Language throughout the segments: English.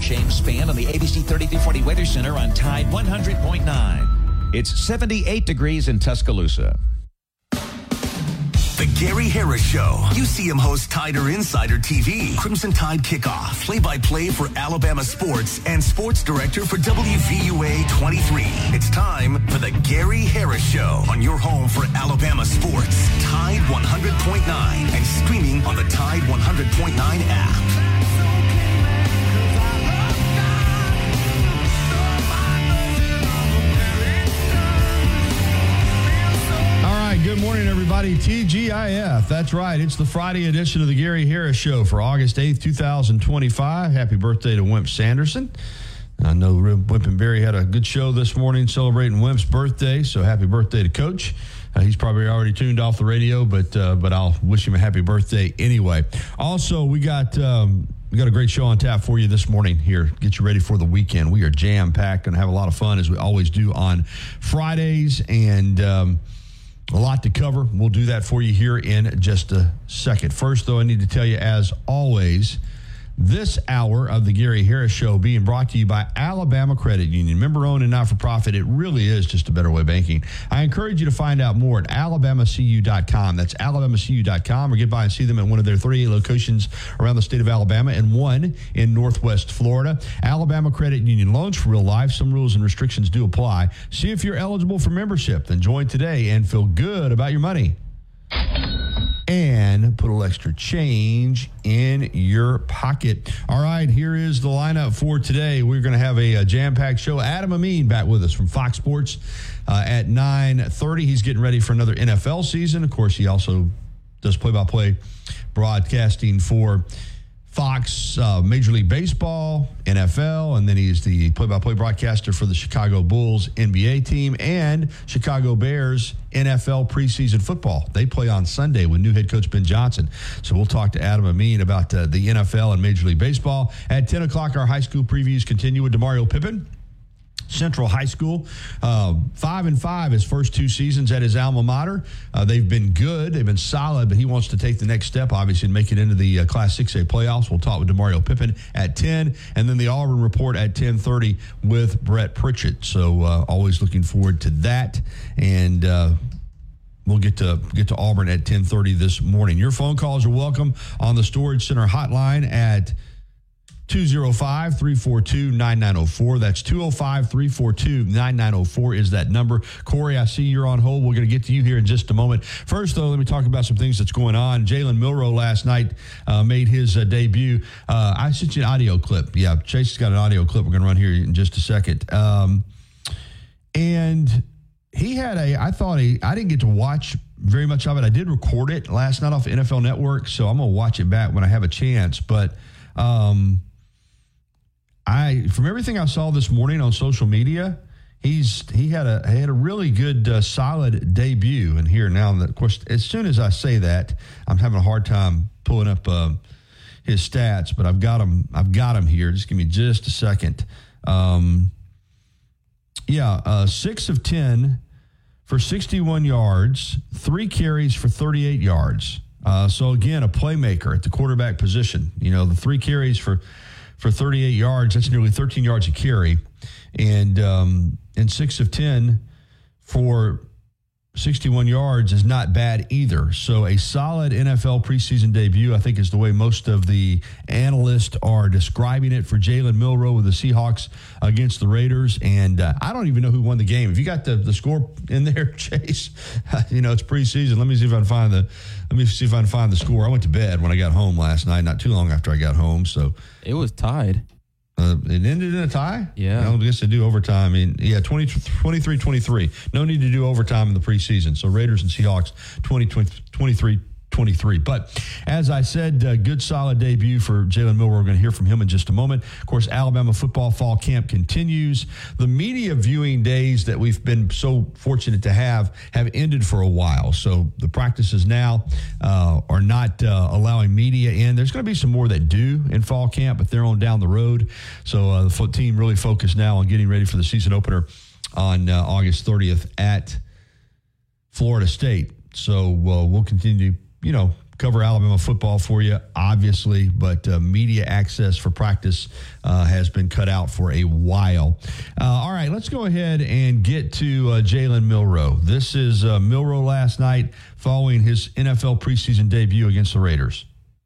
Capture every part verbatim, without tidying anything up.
James Spann on the A B C thirty-three forty Weather Center on Tide one hundred point nine. It's seventy-eight degrees in Tuscaloosa. The Gary Harris Show. U C M host Tider Insider T V. Crimson Tide Kickoff. Play-by-play for Alabama sports and sports director for W V U A twenty-three. It's time for the Gary Harris Show on your home for Alabama sports. Tide one hundred point nine and streaming on the Tide one hundred point nine app. Good morning, everybody. T G I F. That's right. It's the Friday edition of the Gary Harris Show for August eighth, twenty twenty-five. Happy birthday to Wimp Sanderson. I know Wimp and Barry had a good show this morning celebrating Wimp's birthday, so happy birthday to Coach. Uh, he's probably already tuned off the radio, but uh, but I'll wish him a happy birthday anyway. Also, we got um, we got a great show on tap for you this morning here. Get you ready for the weekend. We are jam-packed and have a lot of fun, as we always do on Fridays, and um, a lot to cover. We'll do that for you here in just a second. First, though, I need to tell you, as always, this hour of the Gary Harris Show being brought to you by Alabama Credit Union. Member-owned and not-for-profit. It really is just a better way of banking. I encourage you to find out more at alabama c u dot com. That's alabama c u dot com, or get by and see them at one of their thirty-eight locations around the state of Alabama and one in Northwest Florida. Alabama Credit Union. Loans for real life. Some rules and restrictions do apply. See if you're eligible for membership. Then join today and feel good about your money. And put a little extra change in your pocket. All right, here is the lineup for today. We're going to have a, a jam-packed show. Adam Amin back with us from Fox Sports uh, at nine thirty. He's getting ready for another N F L season. Of course, he also does play-by-play broadcasting for Fox, uh, Major League Baseball, N F L, and then he's the play-by-play broadcaster for the Chicago Bulls N B A team and Chicago Bears N F L preseason football. They play on Sunday with new head coach Ben Johnson. So we'll talk to Adam Amin about uh, the N F L and Major League Baseball. At ten o'clock, our high school previews continue with DeMario Pippin. Central High School, uh, five and five his first two seasons at his alma mater. Uh, they've been good, they've been solid, but he wants to take the next step, obviously, and make it into the uh, Class six A playoffs. We'll talk with DeMario Pippin at ten, and then the Auburn Report at ten thirty with Brett Pritchett. So uh, always looking forward to that, and uh, we'll get to get to Auburn at ten thirty this morning. Your phone calls are welcome on the Storage Center hotline at two oh five, three four two, nine nine oh four. That's two oh five, three four two, nine nine oh four is that number. Corey, I see you're on hold. We're going to get to you here in just a moment. First, though, let me talk about some things that's going on. Jalen Milroe last night uh, made his uh, debut. Uh, I sent you an audio clip. Yeah, Chase has got an audio clip we're going to run here in just a second. Um, and he had a, I thought he, I didn't get to watch very much of it. I did record it last night off N F L Network, so I'm going to watch it back when I have a chance. But, um, I, from everything I saw this morning on social media, he's he had a he had a really good, uh, solid debut. And here now, of course, as soon as I say that, I'm having a hard time pulling up uh, his stats. But I've got him. I've got him here. Just give me just a second. Um, yeah, uh, six of ten for sixty-one yards, three carries for thirty-eight yards. Uh, so again, a playmaker at the quarterback position. You know, the three carries for. For thirty-eight yards, that's nearly thirteen yards a carry, and um, and six of ten for sixty-one yards is not bad either. So a solid N F L preseason debut, I think, is the way most of the analysts are describing it for Jalen Milroe with the Seahawks against the Raiders. And uh, I don't even know who won the game. If you got the, the score in there, Chase, you know, it's preseason. Let me see if I can find the let me see if I can find the score. I went to bed when I got home last night, not too long after I got home. So it was tied. Uh, it ended in a tie? Yeah. I guess they do overtime. I mean, yeah, twenty, twenty-three twenty-three. No need to do overtime in the preseason. So Raiders and Seahawks, twenty, twenty-three twenty-three. But as I said, a good solid debut for Jalen Milroe. We're going to hear from him in just a moment. Of course, Alabama football fall camp continues. The media viewing days that we've been so fortunate to have have ended for a while. So the practices now uh, are not uh, allowing media in. There's going to be some more that do in fall camp, but they're on down the road. So uh, the team really focused now on getting ready for the season opener on uh, August thirtieth at Florida State. So uh, we'll continue to, you know, cover Alabama football for you, obviously, but uh, media access for practice uh, has been cut out for a while. Uh, all right, let's go ahead and get to uh, Jalen Milroe. This is uh, Milroe last night following his N F L preseason debut against the Raiders.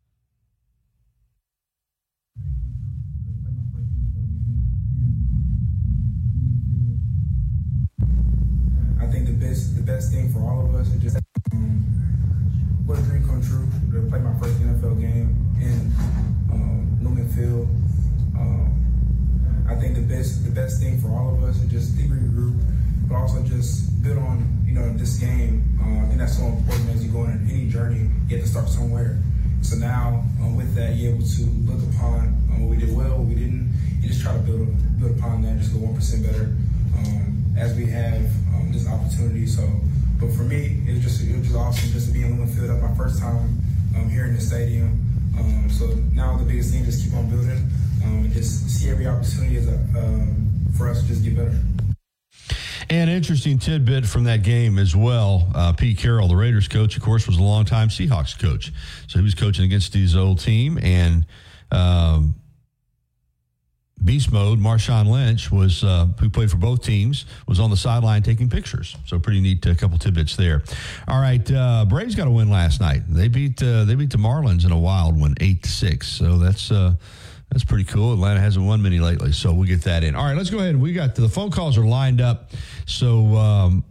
I think the best the best thing for all of us is just um, what a dream come true to play my first N F L game in um, Newman Field. Um, I think the best the best thing for all of us is just deep regroup, but also just build on you know this game. Uh, and that's so important as you go on any journey. You have to start somewhere. So now um, with that, you're able to look upon um, what we did well, what we didn't. You just try to build build upon that, just go one percent better um, as we have um, this opportunity. So. But for me, it was just it was just awesome just to be in Lumen Field. That's my first time um, here in the stadium. Um, so now the biggest thing is just keep on building um, and just see every opportunity as a, um, for us to just get better. And an interesting tidbit from that game as well. Uh, Pete Carroll, the Raiders coach, of course, was a longtime Seahawks coach. So he was coaching against his old team. And um, Beast Mode, Marshawn Lynch, was uh, who played for both teams, was on the sideline taking pictures. So pretty neat, a uh, couple tidbits there. All right, uh, Braves got a win last night. They beat uh, they beat the Marlins in a wild one, eight to six. So that's uh, that's pretty cool. Atlanta hasn't won many lately, so we'll get that in. All right, let's go ahead. We got the phone calls are lined up. So um,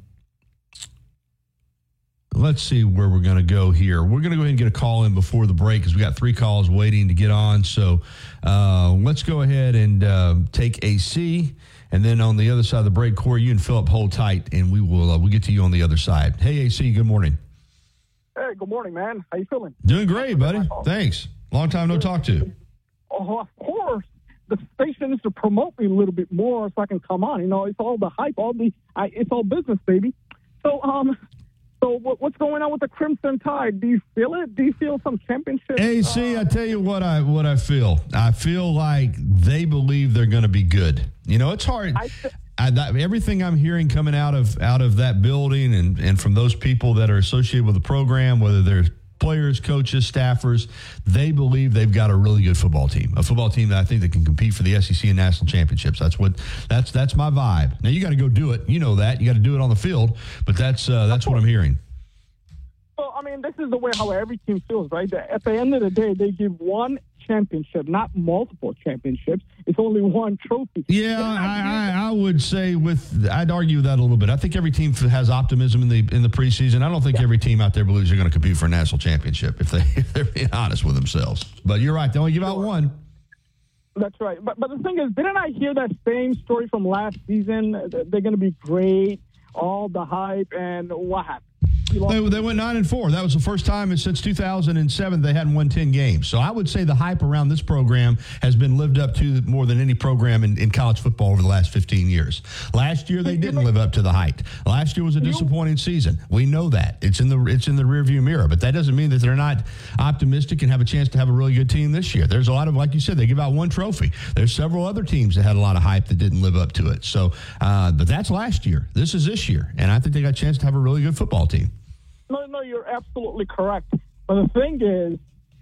let's see where we're going to go here. We're going to go ahead and get a call in before the break because we got three calls waiting to get on. So uh, let's go ahead and uh, take A C. And then on the other side of the break, Corey, you and Philip hold tight, and we will uh, we'll get to you on the other side. Hey, A C, good morning. Hey, good morning, man. How you feeling? Doing great, buddy. Thanks. Long time no talk to. Oh, of course. The station needs to promote me a little bit more so I can come on. You know, it's all the hype, all the I, it's all business, baby. So, um, so what, what's going on with the Crimson Tide? Do you feel it? Do you feel some championship? A C, uh, I tell you what I what I feel. I feel like they believe they're going to be good. You know, it's hard. I th- I, that, everything I'm hearing coming out of out of that building and, and from those people that are associated with the program, whether they're players, coaches, staffers, they believe they've got a really good football team, a football team that I think that can compete for the S E C and national championships. That's what that's that's my vibe. Now you got to go do it. You know that you got to do it on the field, but that's uh, that's what I'm hearing. So I mean, this is the way how every team feels, right? At the end of the day, they give one championship, not multiple championships. It's only one trophy. Yeah, I, I, I would say with I'd argue that a little bit. I think every team has optimism in the in the preseason. I don't think yeah. every team out there believes they're going to compete for a national championship if they if they're being honest with themselves. But you're right; they only give out one. That's right. But but the thing is, didn't I hear that same story from last season? They're going to be great, all the hype, and what happened? They, they went nine and four. That was the first time since two thousand seven they hadn't won ten games. So I would say the hype around this program has been lived up to more than any program in, in college football over the last fifteen years. Last year they didn't live up to the hype. Last year was a disappointing season. We know that. It's in the it's in the rearview mirror. But that doesn't mean that they're not optimistic and have a chance to have a really good team this year. There's a lot of, like you said, they give out one trophy. There's several other teams that had a lot of hype that didn't live up to it. So, uh, but that's last year. This is this year. And I think they got a chance to have a really good football team. No, no, you're absolutely correct. But the thing is,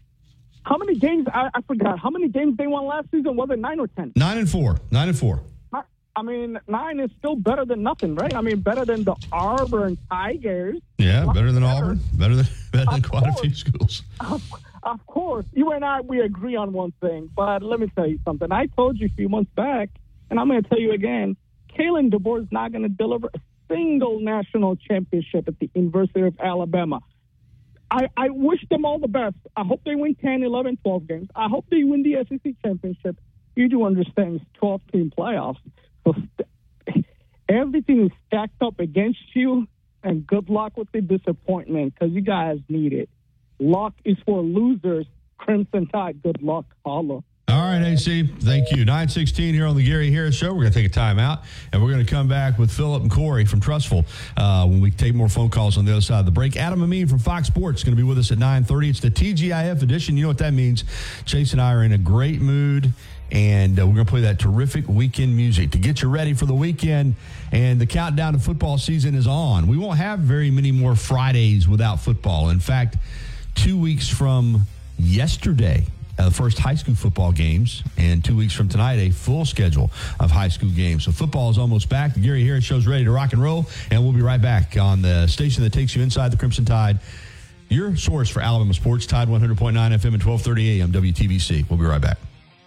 how many games, I, I forgot, how many games they won last season? Was it nine or ten? Nine and four. Nine and four. I, I mean, nine is still better than nothing, right? I mean, better than the Auburn Tigers. Yeah, better than better. Auburn. Better than, better than quite course. a few schools. Of, of course. You and I, we agree on one thing. But let me tell you something. I told you a few months back, and I'm going to tell you again, Kalen DeBoer is not going to deliver a single national championship at the University of Alabama. I, I wish them all the best. I hope they win ten, eleven, twelve games. I hope they win the S E C championship. You do understand it's twelve-team playoffs. So st- everything is stacked up against you, and good luck with the disappointment because you guys need it. Luck is for losers. Crimson Tide, good luck. Holla. All right, A C, thank you. nine sixteen here on the Gary Harris Show. We're going to take a time out, and we're going to come back with Philip and Corey from Trustful uh, when we take more phone calls on the other side of the break. Adam Amin from Fox Sports is going to be with us at nine thirty. It's the T G I F edition. You know what that means. Chase and I are in a great mood, and uh, we're going to play that terrific weekend music to get you ready for the weekend, and the countdown to football season is on. We won't have very many more Fridays without football. In fact, two weeks from yesterday, uh, the first high school football games, and two weeks from tonight, a full schedule of high school games. So football is almost back. The Gary Harris Show's ready to rock and roll, and we'll be right back on the station that takes you inside the Crimson Tide, your source for Alabama sports, Tide one hundred point nine F M and twelve thirty A M W T B C. We'll be right back.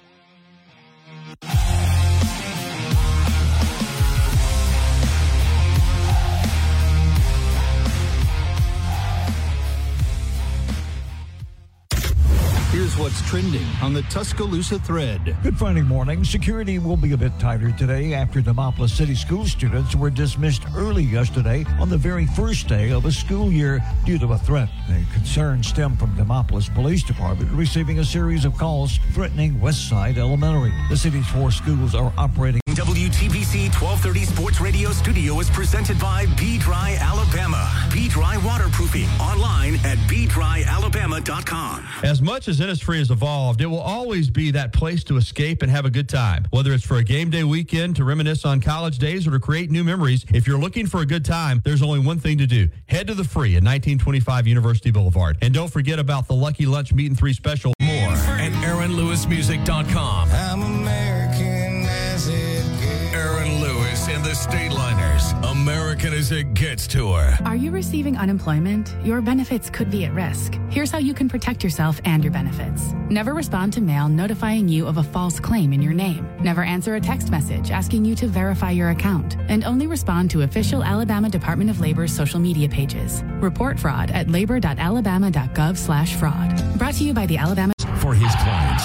Here's what's trending on the Tuscaloosa thread. Good Friday morning. Security will be a bit tighter today after Demopolis City school students were dismissed early yesterday on the very first day of a school year due to a threat. The concern stemmed from Demopolis Police Department receiving a series of calls threatening Westside Elementary. The city's four schools are operating. W T B C twelve thirty Sports Radio Studio is presented by B-Dry Alabama. B-Dry Waterproofing. Online at b dry alabama dot com. As much as Innisfree has evolved, it will always be that place to escape and have a good time. Whether it's for a game day weekend, to reminisce on college days, or to create new memories, if you're looking for a good time, there's only one thing to do. Head to the Free at nineteen twenty-five University Boulevard. And don't forget about the Lucky Lunch Meat and Three Special. More at aaron lewis music dot com. I'm American as it gets. Aaron Lewis and the Stateliners. American as it gets tour. Are you receiving unemployment? Your benefits could be at risk. Here's how you can protect yourself and your benefits. Never respond to mail notifying you of a false claim in your name. Never answer a text message asking you to verify your account. And only respond to official Alabama Department of Labor's social media pages. Report fraud at labor dot alabama dot gov slash fraud. Brought to you by the Alabama... For his clients.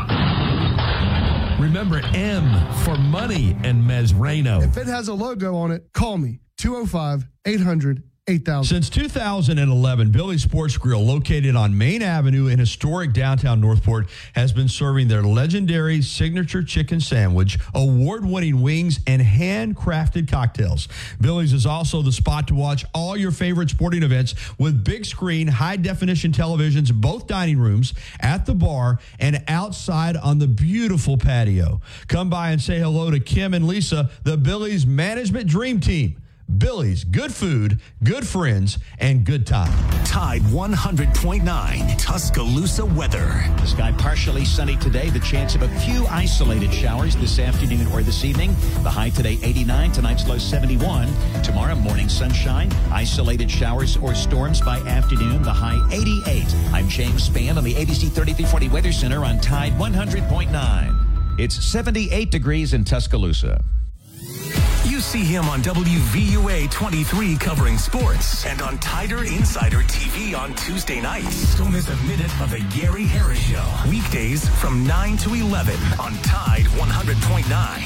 Remember M for money and Mezrano. If it has a logo on it, call me. two oh five, eight hundred, eight thousand. Since two thousand eleven, Billy's Sports Grill, located on Main Avenue in historic downtown Northport, has been serving their legendary signature chicken sandwich, award-winning wings, and handcrafted cocktails. Billy's is also the spot to watch all your favorite sporting events with big screen, high-definition televisions, both dining rooms, at the bar, and outside on the beautiful patio. Come by and say hello to Kim and Lisa, the Billy's management dream team. Billy's, good food, good friends, and good time. Tide one hundred point nine Tuscaloosa weather. The sky partially sunny today. The chance of a few isolated showers this afternoon or this evening. The high today eighty-nine. Tonight's low seventy-one. Tomorrow morning sunshine. Isolated showers or storms by afternoon. The high eighty-eight. I'm James Spann on the A B C thirty-three forty Weather Center on Tide one hundred point nine. It's seventy-eight degrees in Tuscaloosa. You see him on W V U A twenty-three covering sports and on Tider Insider T V on Tuesday nights. Don't miss a minute of the Gary Harris Show. Weekdays from nine to eleven on Tide one hundred point nine.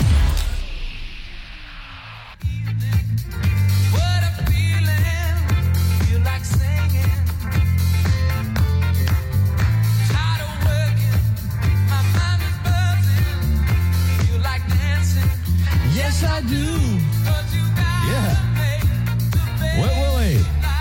What a feeling, feel like singing. Tired of working, my mind is buzzing. Feel like dancing. Yes, I do. Yeah. Wait, wait,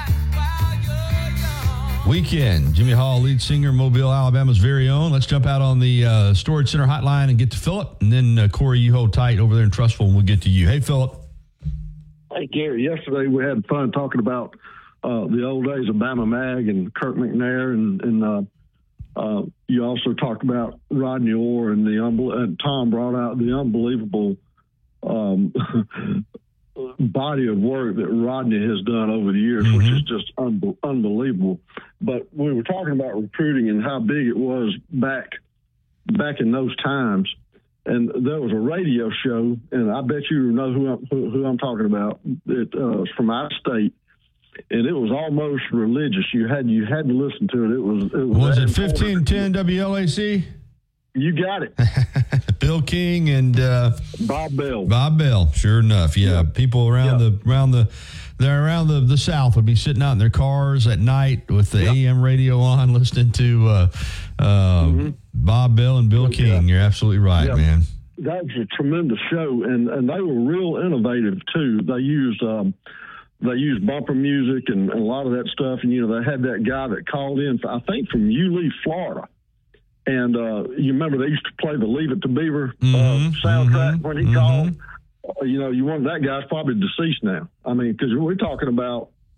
wait. Weekend. Jimmy Hall, lead singer, Mobile, Alabama's very own. Let's jump out on the uh, Storage Center hotline and get to Philip. And then, uh, Corey, you hold tight over there in Trustful, and we'll get to you. Hey, Philip. Hey, Gary. Yesterday we had fun talking about uh, the old days of Bama Mag and Kirk McNair, and, and uh, uh, you also talked about Rodney Orr and the unbel- and Tom brought out the unbelievable Um, body of work that Rodney has done over the years, mm-hmm. which is just un- unbelievable. But we were talking about recruiting and how big it was back back in those times. And there was a radio show, and I bet you know who I'm, who, who I'm talking about. It uh, was from out of state, and it was almost religious. You had you had to listen to it. It was it was, was it fifteen ten W L A C? You got it. Bill King and uh, Bob Bell. Bob Bell, sure enough. Yeah, yeah. People around yeah. the around the they're around the, the South would be sitting out in their cars at night with the yeah. A M radio on, listening to uh, uh, mm-hmm. Bob Bell and Bill King. Yeah. You're absolutely right, yeah. man. That was a tremendous show, and, and they were real innovative too. They used um, they used bumper music and, and a lot of that stuff, and you know they had that guy that called in, I think from Yulee, Florida. And uh, you remember they used to play the Leave It to Beaver uh, mm-hmm, soundtrack mm-hmm, when he mm-hmm. called. Uh, you know, you want that guy's probably deceased now. I mean, because we're talking about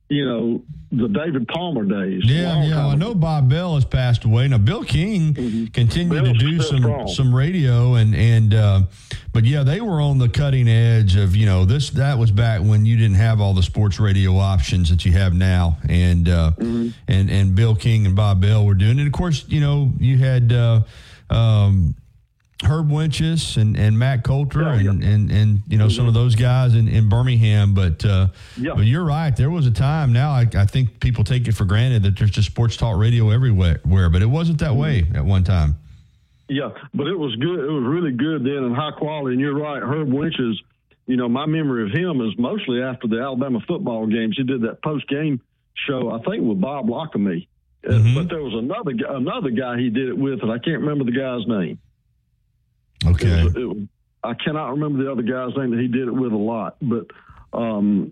you know, the David Palmer days. Yeah, yeah. I know Bob Bell has passed away. Now Bill King mm-hmm. continued Bill's to do some strong. some radio, and and uh, but yeah, they were on the cutting edge of, you know, this. That was back when you didn't have all the sports radio options that you have now, and uh, mm-hmm. and and Bill King and Bob Bell were doing it. Of course, you know, you had. Uh, um, Herb Winchus and, and Matt Coulter yeah, and, yeah. and, and, you know, mm-hmm. some of those guys in, in Birmingham. But, uh, yeah. but you're right. There was a time now, I, I think people take it for granted that there's just sports talk radio everywhere, but it wasn't that mm-hmm. way at one time. Yeah, but it was good. It was really good then and high quality. And you're right, Herb Winchus, you know, my memory of him is mostly after the Alabama football games. He did that post-game show, I think, with Bob Lockamy. Mm-hmm. Uh, but there was another, another guy he did it with, and I can't remember the guy's name. Okay. It was, it was, I cannot remember the other guy's name that he did it with a lot, but um,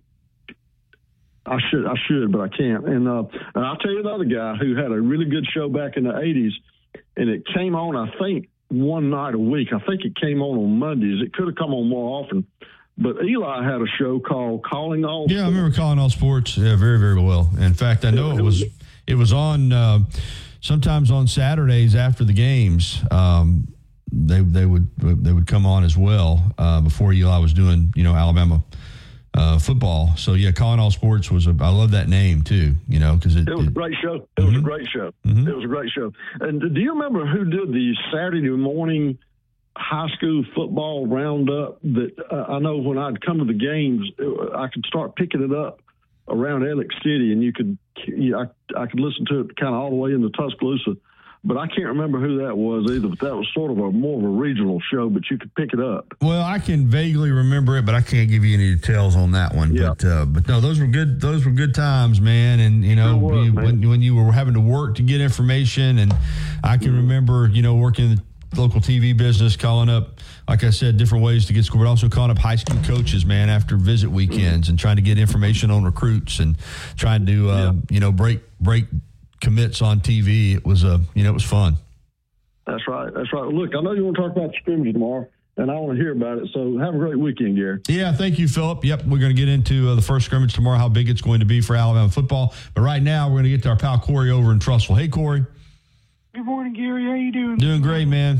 I should, I should, but I can't. And uh, and I'll tell you another guy who had a really good show back in the eighties, and it came on, I think, one night a week. I think it came on on Mondays. It could have come on more often, but Eli had a show called Calling All Yeah, Sports. I remember Calling All Sports. Yeah, very, very well. In fact, I know it, it was it was on uh, sometimes on Saturdays after the games. Um, They they would they would come on as well uh, before Eli was doing, you know, Alabama uh, football. So yeah, Calling All Sports was a, I love that name too, you know, because it, it was it, a great show. It mm-hmm. was a great show. Mm-hmm. It was a great show. And do you remember who did the Saturday morning high school football roundup? That uh, I know when I'd come to the games, it, I could start picking it up around Alex City, and you could you know, I I could listen to it kind of all the way into Tuscaloosa. But I can't remember who that was either. But that was sort of a more of a regional show, but you could pick it up. Well, I can vaguely remember it, but I can't give you any details on that one. Yeah. But uh, but no, those were good. Those were good times, man. And you know, was, you, when when you were having to work to get information, and I can mm-hmm. remember, you know, working in the local T V business, calling up, like I said, different ways to get scored, but also calling up high school coaches, man, after visit weekends, mm-hmm. and trying to get information on recruits and trying to uh, yeah. you know break break. commits on T V. It was a, uh, you know, it was fun. That's right. That's right. Look, I know you want to talk about the scrimmage tomorrow, and I want to hear about it. So have a great weekend, Gary. Yeah, thank you, Philip. Yep, we're going to get into uh, the first scrimmage tomorrow, how big it's going to be for Alabama football. But right now, we're going to get to our pal Corey over in Trussville. Hey, Corey. Good morning, Gary. How you doing? Doing great, man.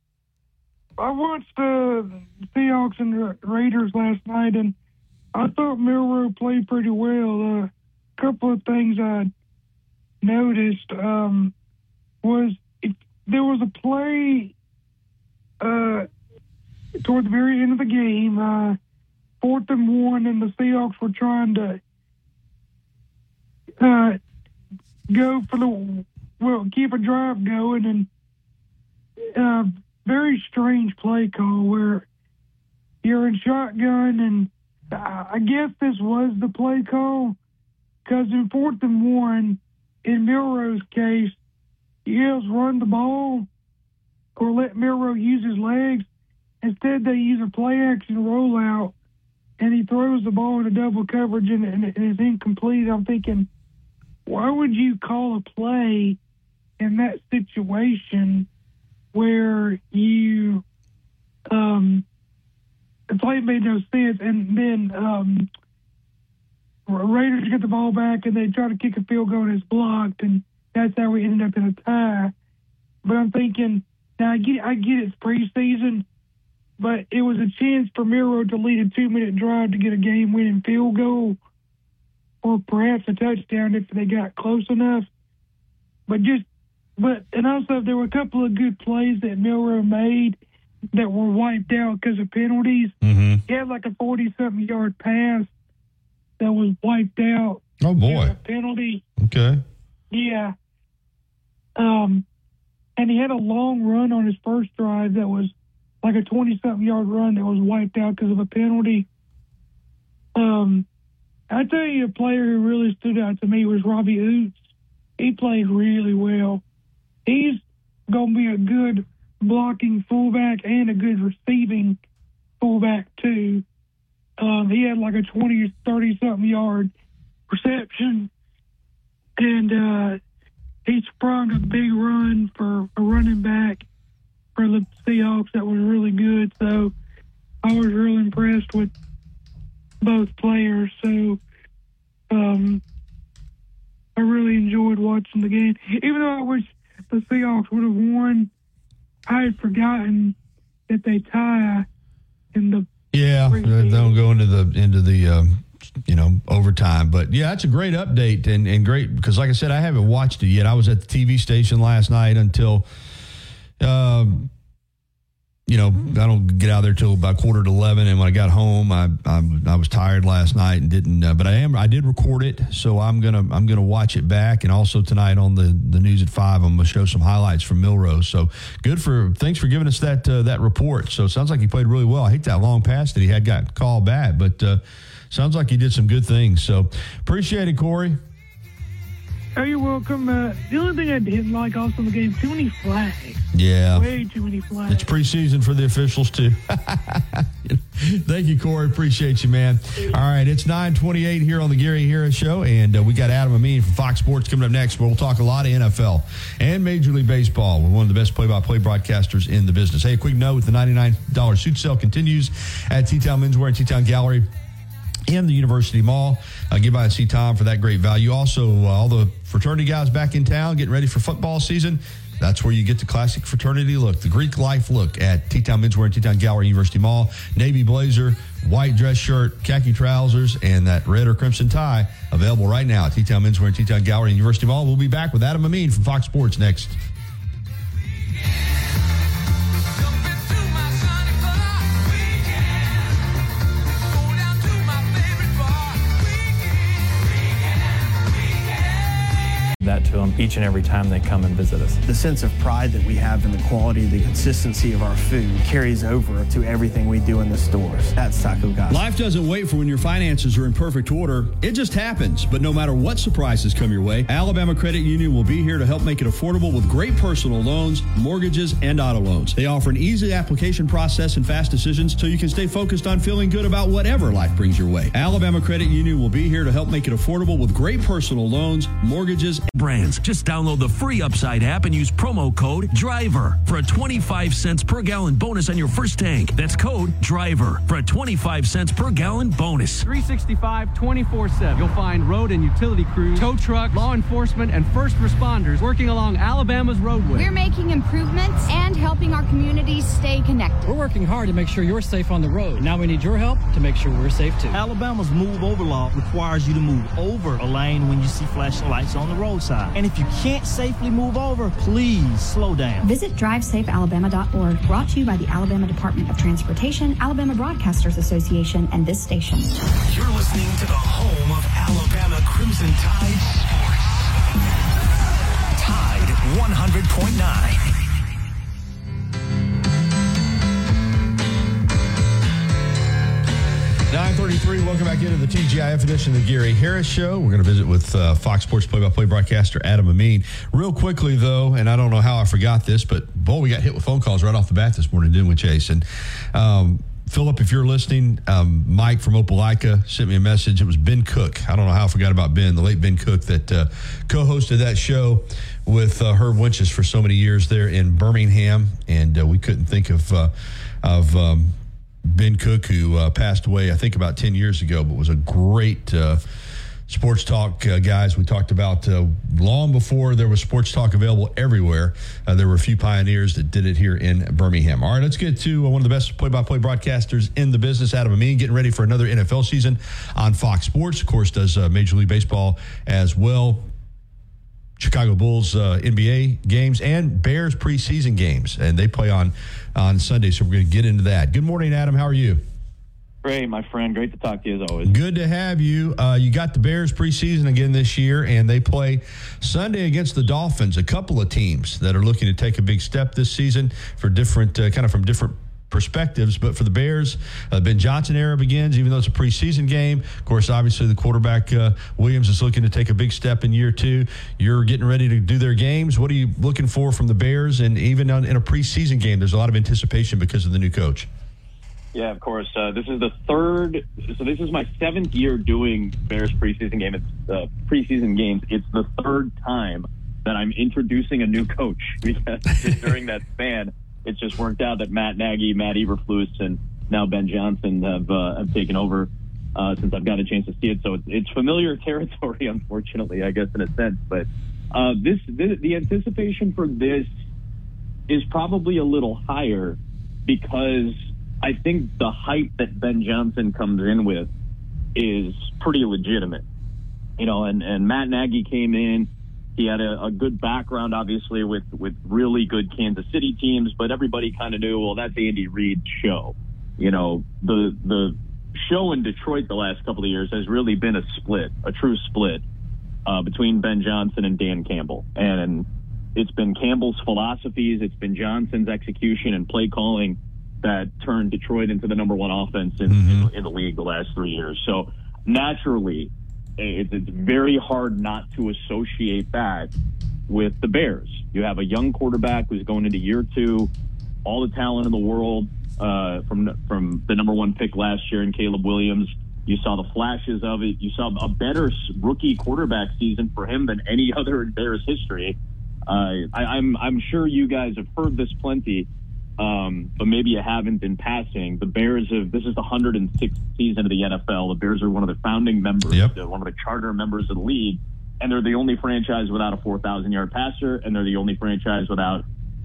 I watched the uh, Seahawks and the Raiders last night, and I thought Milroe played pretty well. A uh, couple of things I noticed um, was if there was a play uh, toward the very end of the game, uh, fourth and one, and the Seahawks were trying to uh, go for the, well, keep a drive going, and uh, very strange play call where you're in shotgun, and I guess this was the play call, because in fourth and one, in Milroe's case, he yells run the ball or let Milroe use his legs. Instead, they use a play action rollout, and he throws the ball into double coverage, and, and, and it's incomplete. I'm thinking, why would you call a play in that situation where you um, the play made no sense, and then um, Raiders get the ball back, and they try to kick a field goal, and it's blocked, and that's how we ended up in a tie. But I'm thinking, now I get, I get it's preseason, but it was a chance for Milroe to lead a two-minute drive to get a game-winning field goal, or perhaps a touchdown if they got close enough. But just, but and also there were a couple of good plays that Milroe made that were wiped out because of penalties. Mm-hmm. He had like a forty-something yard pass that was wiped out. Oh boy! Penalty. Okay. Yeah. Um, and he had a long run on his first drive that was like a twenty-something yard run that was wiped out because of a penalty. Um, I tell you, a player who really stood out to me was Robbie Oots. He played really well. He's going to be a good blocking fullback and a good receiving fullback too. Um, he had like a twenty, thirty-something yard reception, and uh, he sprung a big run for a running back for the Seahawks that was really good. So I was really impressed with both players. So um, uh, in the Yeah, they don't go into the into the um, you know overtime, but yeah, that's a great update and, and great because, like I said, I haven't watched it yet. I was at the T V station last night until, um, you know, I don't get out there till about quarter to eleven, and when I got home, I I, I was tired last night and didn't. Uh, but I am I did record it, so I'm gonna I'm gonna watch it back, and also tonight on the, the news at five, I'm gonna show some highlights from Milrose. So good for thanks for giving us that uh, that report. So it sounds like he played really well. I hate that long pass that he had got called bad, but uh, sounds like he did some good things. So appreciate it, Corey. Oh, you're welcome. Uh, the only thing I didn't like also in the game, too many flags. Yeah. Way too many flags. It's preseason for the officials, too. Thank you, Corey. Appreciate you, man. All right, it's nine twenty-eight here on the Gary Harris Show, and uh, we got Adam Amin from Fox Sports coming up next, where we'll talk a lot of N F L and Major League Baseball with one of the best play-by-play broadcasters in the business. Hey, a quick note, the ninety-nine dollars suit sale continues at T-Town Menswear and T-Town Gallery in the University Mall. Uh, get by and see Tom for that great value. Also, uh, all the fraternity guys back in town getting ready for football season. That's where you get the classic fraternity look, the Greek life look at T-Town Menswear and T-Town Gallery, University Mall. Navy blazer, white dress shirt, khaki trousers, and that red or crimson tie available right now at T-Town Menswear and T-Town Gallery, University Mall. We'll be back with Adam Amin from Fox Sports next. That to them each and every time they come and visit us. The sense of pride that we have in the quality, the consistency of our food carries over to everything we do in the stores. That's Taco Casa. Life doesn't wait for when your finances are in perfect order. It just happens. But no matter what surprises come your way, Alabama Credit Union will be here to help make it affordable with great personal loans, mortgages, and auto loans. They offer an easy application process and fast decisions so you can stay focused on feeling good about whatever life brings your way. Alabama Credit Union will be here to help make it affordable with great personal loans, mortgages, brands. Just download the free Upside app and use promo code DRIVER for a twenty-five cents per gallon bonus on your first tank. That's code DRIVER for a twenty-five cents per gallon bonus. three sixty-five, twenty-four seven. You'll find road and utility crews, tow truck, law enforcement, and first responders working along Alabama's roadway. We're making improvements and helping our communities stay connected. We're working hard to make sure you're safe on the road. Now we need your help to make sure we're safe too. Alabama's move over law requires you to move over a lane when you see flashing lights on the roadside. And if you can't safely move over, please slow down. Visit drive safe alabama dot org, brought to you by the Alabama Department of Transportation, Alabama Broadcasters Association, and this station. You're listening to the home of Alabama Crimson Tide Sports. Tide one hundred point nine. nine thirty-three, welcome back into the T G I F edition of the Gary Harris Show. We're going to visit with uh, Fox Sports play-by-play broadcaster Adam Amin. Real quickly, though, and I don't know how I forgot this, but, boy, we got hit with phone calls right off the bat this morning, didn't we, Chase? And um, Philip, if you're listening, um, Mike from Opelika sent me a message. It was Ben Cook. I don't know how I forgot about Ben, the late Ben Cook that uh, co-hosted that show with uh, Herb Winch's for so many years there in Birmingham, and uh, we couldn't think of uh, of um, Ben Cook, who uh, passed away, I think, about ten years ago, but was a great uh, sports talk uh, guys. We talked about uh, long before there was sports talk available everywhere. Uh, there were a few pioneers that did it here in Birmingham. All right, let's get to uh, one of the best play-by-play broadcasters in the business, Adam Amin, getting ready for another N F L season on Fox Sports. Of course, does uh, Major League Baseball as well. Chicago Bulls uh, N B A games and Bears preseason games, and they play on on Sunday, so we're going to get into that. Good morning, Adam. How are you? Great, my friend. Great to talk to you as always. Good to have you. Uh, you got the Bears preseason again this year, and they play Sunday against the Dolphins, a couple of teams that are looking to take a big step this season for different, uh, kind of from different perspectives. But for the Bears, uh, Ben Johnson era begins, even though it's a preseason game. Of course, obviously the quarterback uh, Williams is looking to take a big step in year two. You're getting ready to do their games. What are you looking for from the Bears? And even on, in a preseason game, there's a lot of anticipation because of the new coach. Yeah, of course. Uh, this is the third. So this is my seventh year doing Bears preseason game. It's uh, preseason games. It's the third time that I'm introducing a new coach because during that span, it's just worked out that Matt Nagy, Matt Eberflus, and now Ben Johnson have uh, have taken over uh, since I've got a chance to see it. So it's, it's familiar territory, unfortunately, I guess, in a sense. But uh, this, this the anticipation for this is probably a little higher because I think the hype that Ben Johnson comes in with is pretty legitimate. You know, and, and Matt Nagy came in. He had a, a good background, obviously, with, with really good Kansas City teams, but everybody kind of knew, well, that's Andy Reid's show. You know, the the show in Detroit the last couple of years has really been a split, a true split uh, between Ben Johnson and Dan Campbell. And, and it's been Campbell's philosophies, it's been Johnson's execution and play calling that turned Detroit into the number one offense in, mm-hmm. in, in the league the last three years. So naturally, it's, it's very hard not to associate that with the Bears. You have a young quarterback who's going into year two, all the talent in the world uh, from from the number one pick last year in Caleb Williams. You saw the flashes of it. You saw a better rookie quarterback season for him than any other in Bears history. Uh, I, I'm I'm sure you guys have heard this plenty. Um, but maybe you haven't in passing. The Bears have, this is the one hundred sixth season of the N F L. The Bears are one of the founding members, yep. They're one of the charter members of the league, and they're the only franchise without a four thousand yard passer, and they're the only franchise without,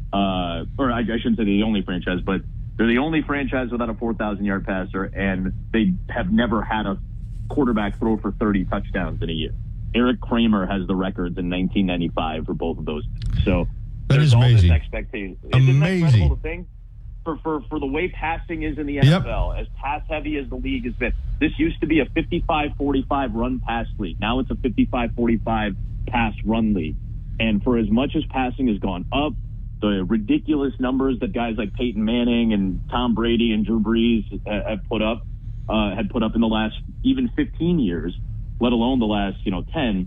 uh, or I, I shouldn't say the only franchise, but they're the only franchise without a four thousand yard passer, and they have never had a quarterback throw for thirty touchdowns in a year. Eric Kramer has the records in nineteen ninety-five for both of those. So, that There's is amazing. All this expectation. Amazing. Isn't that incredible to think? For, for, for the way passing is in the N F L, yep. as pass-heavy as the league has been, this used to be a fifty-five forty-five run-pass league. Now it's a fifty-five forty-five pass-run league. And for as much as passing has gone up, the ridiculous numbers that guys like Peyton Manning and Tom Brady and Drew Brees have put up, uh, had put up in the last even fifteen years, let alone the last, you know, ten,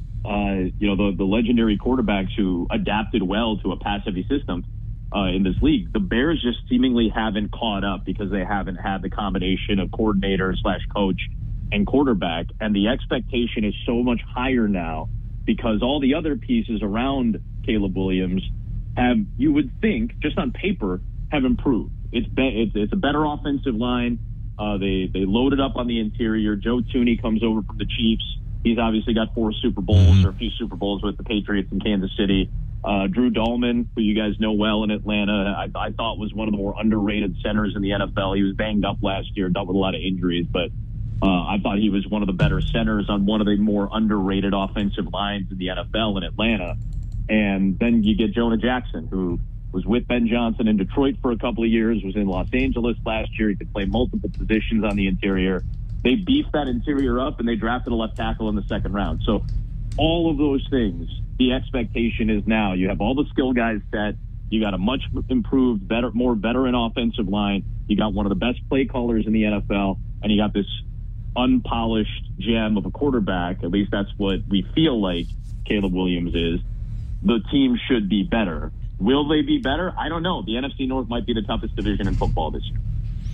Uh, you know, the, the legendary quarterbacks who adapted well to a pass-heavy system uh, in this league. The Bears just seemingly haven't caught up because they haven't had the combination of coordinator slash coach and quarterback. And the expectation is so much higher now because all the other pieces around Caleb Williams have, you would think, just on paper, have improved. It's be, it's, it's a better offensive line. Uh, they, they loaded up on the interior. Joe Thuney comes over from the Chiefs. He's obviously got four Super Bowls mm-hmm. or a few Super Bowls with the Patriots in Kansas City. Uh, Drew Dahlman, who you guys know well in Atlanta, I, I thought was one of the more underrated centers in the N F L. He was banged up last year, dealt with a lot of injuries, but uh, I thought he was one of the better centers on one of the more underrated offensive lines in the N F L in Atlanta. And then you get Jonah Jackson, who was with Ben Johnson in Detroit for a couple of years, was in Los Angeles last year. He could play multiple positions on the interior. They beefed that interior up, and they drafted a left tackle in the second round. So all of those things, the expectation is now you have all the skill guys set. You got a much improved, better, more veteran offensive line. You got one of the best play callers in the N F L, and you got this unpolished gem of a quarterback. At least that's what we feel like Caleb Williams is. The team should be better. Will they be better? I don't know. The N F C North might be the toughest division in football this year.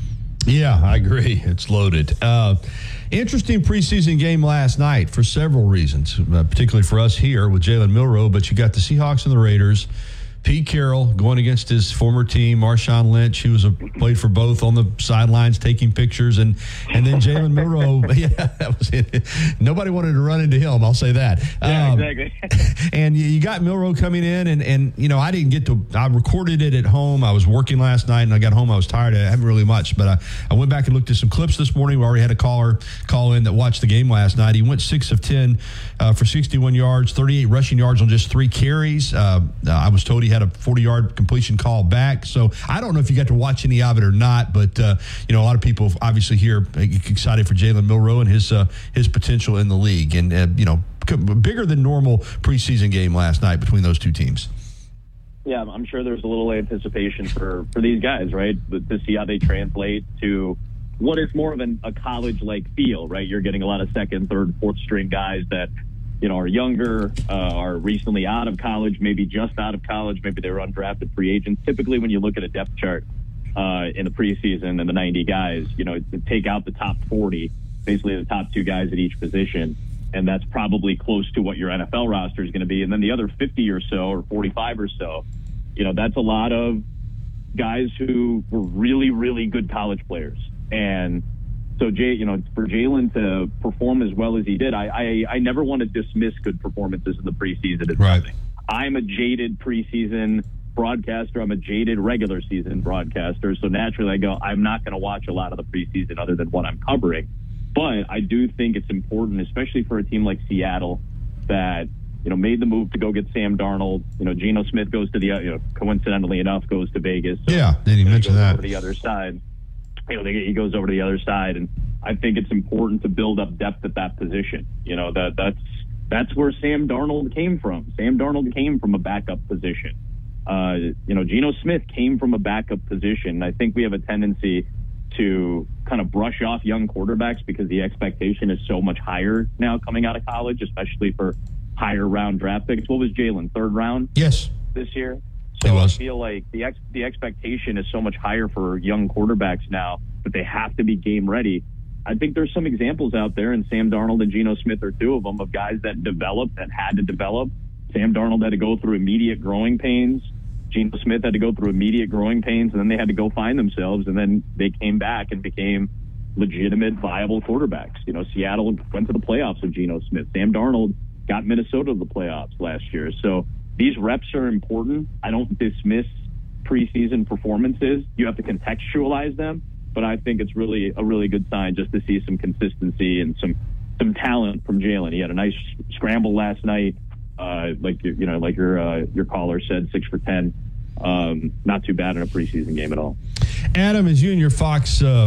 Yeah, I agree. It's loaded. Uh, interesting preseason game last night for several reasons, uh, particularly for us here with Jalen Milroe, but you got the Seahawks and the Raiders. Pete Carroll going against his former team, Marshawn Lynch, who was a, played for both on the sidelines taking pictures, and and then Jalen Milroe. Yeah, that was it. Nobody wanted to run into him. I'll say that. Yeah, um, exactly. And you got Milroe coming in, and and you know I didn't get to. I recorded it at home. I was working last night, and I got home. I was tired. I haven't really much, but I, I went back and looked at some clips this morning. We already had a caller call in that watched the game last night. He went six of ten uh, for sixty-one yards, thirty-eight rushing yards on just three carries. Uh, I was told he had a forty-yard completion call back. So I don't know if you got to watch any of it or not, but uh, you know, a lot of people obviously here excited for Jalen Milroe and his uh, his potential in the league, and uh, you know, bigger than normal preseason game last night between those two teams. Yeah, I'm sure there's a little anticipation for, for these guys, right, to see how they translate to what is more of an, a college-like feel, right? You're getting a lot of second, third, fourth string guys that, you know, are younger, uh, are recently out of college, maybe just out of college, maybe they were undrafted free agents. Typically, when you look at a depth chart uh, in the preseason and the ninety guys, you know, take out the top forty, basically the top two guys at each position, and that's probably close to what your N F L roster is going to be. And then the other fifty or so, or forty-five or so, you know, that's a lot of guys who were really, really good college players. And so, Jay, you know, for Jalen to perform as well as he did, I, I, I never want to dismiss good performances in the preseason. Right. I'm a jaded preseason broadcaster. I'm a jaded regular season broadcaster. So naturally I go, I'm not going to watch a lot of the preseason other than what I'm covering. But I do think it's important, especially for a team like Seattle that, you know, made the move to go get Sam Darnold. You know, Geno Smith goes to the, you know, coincidentally enough, goes to Vegas. So, yeah, did he mention that? Over to the other side. You know, they, he goes over to the other side. And I think it's important to build up depth at that position. You know, that that's that's where Sam Darnold came from. Sam Darnold came from a backup position. Uh, you know, Geno Smith came from a backup position. I think we have a tendency to kind of brush off young quarterbacks because the expectation is so much higher now coming out of college, especially for higher round draft picks. What was Jalen, third round? Yes. This year? So I feel like the ex- the expectation is so much higher for young quarterbacks now that they have to be game ready. I think there's some examples out there, and Sam Darnold and Geno Smith are two of them, of guys that developed, that had to develop. Sam Darnold had to go through immediate growing pains. Geno Smith had to go through immediate growing pains, and then they had to go find themselves, and then they came back and became legitimate, viable quarterbacks. You know, Seattle went to the playoffs with Geno Smith. Sam Darnold got Minnesota to the playoffs last year. So these reps are important. I don't dismiss preseason performances. You have to contextualize them, but I think it's really a really good sign just to see some consistency and some some talent from Jalen. He had a nice scramble last night. Uh, like you, you know, like your uh, your caller said, six for ten. Um, not too bad in a preseason game at all. Adam, as you and your Fox uh,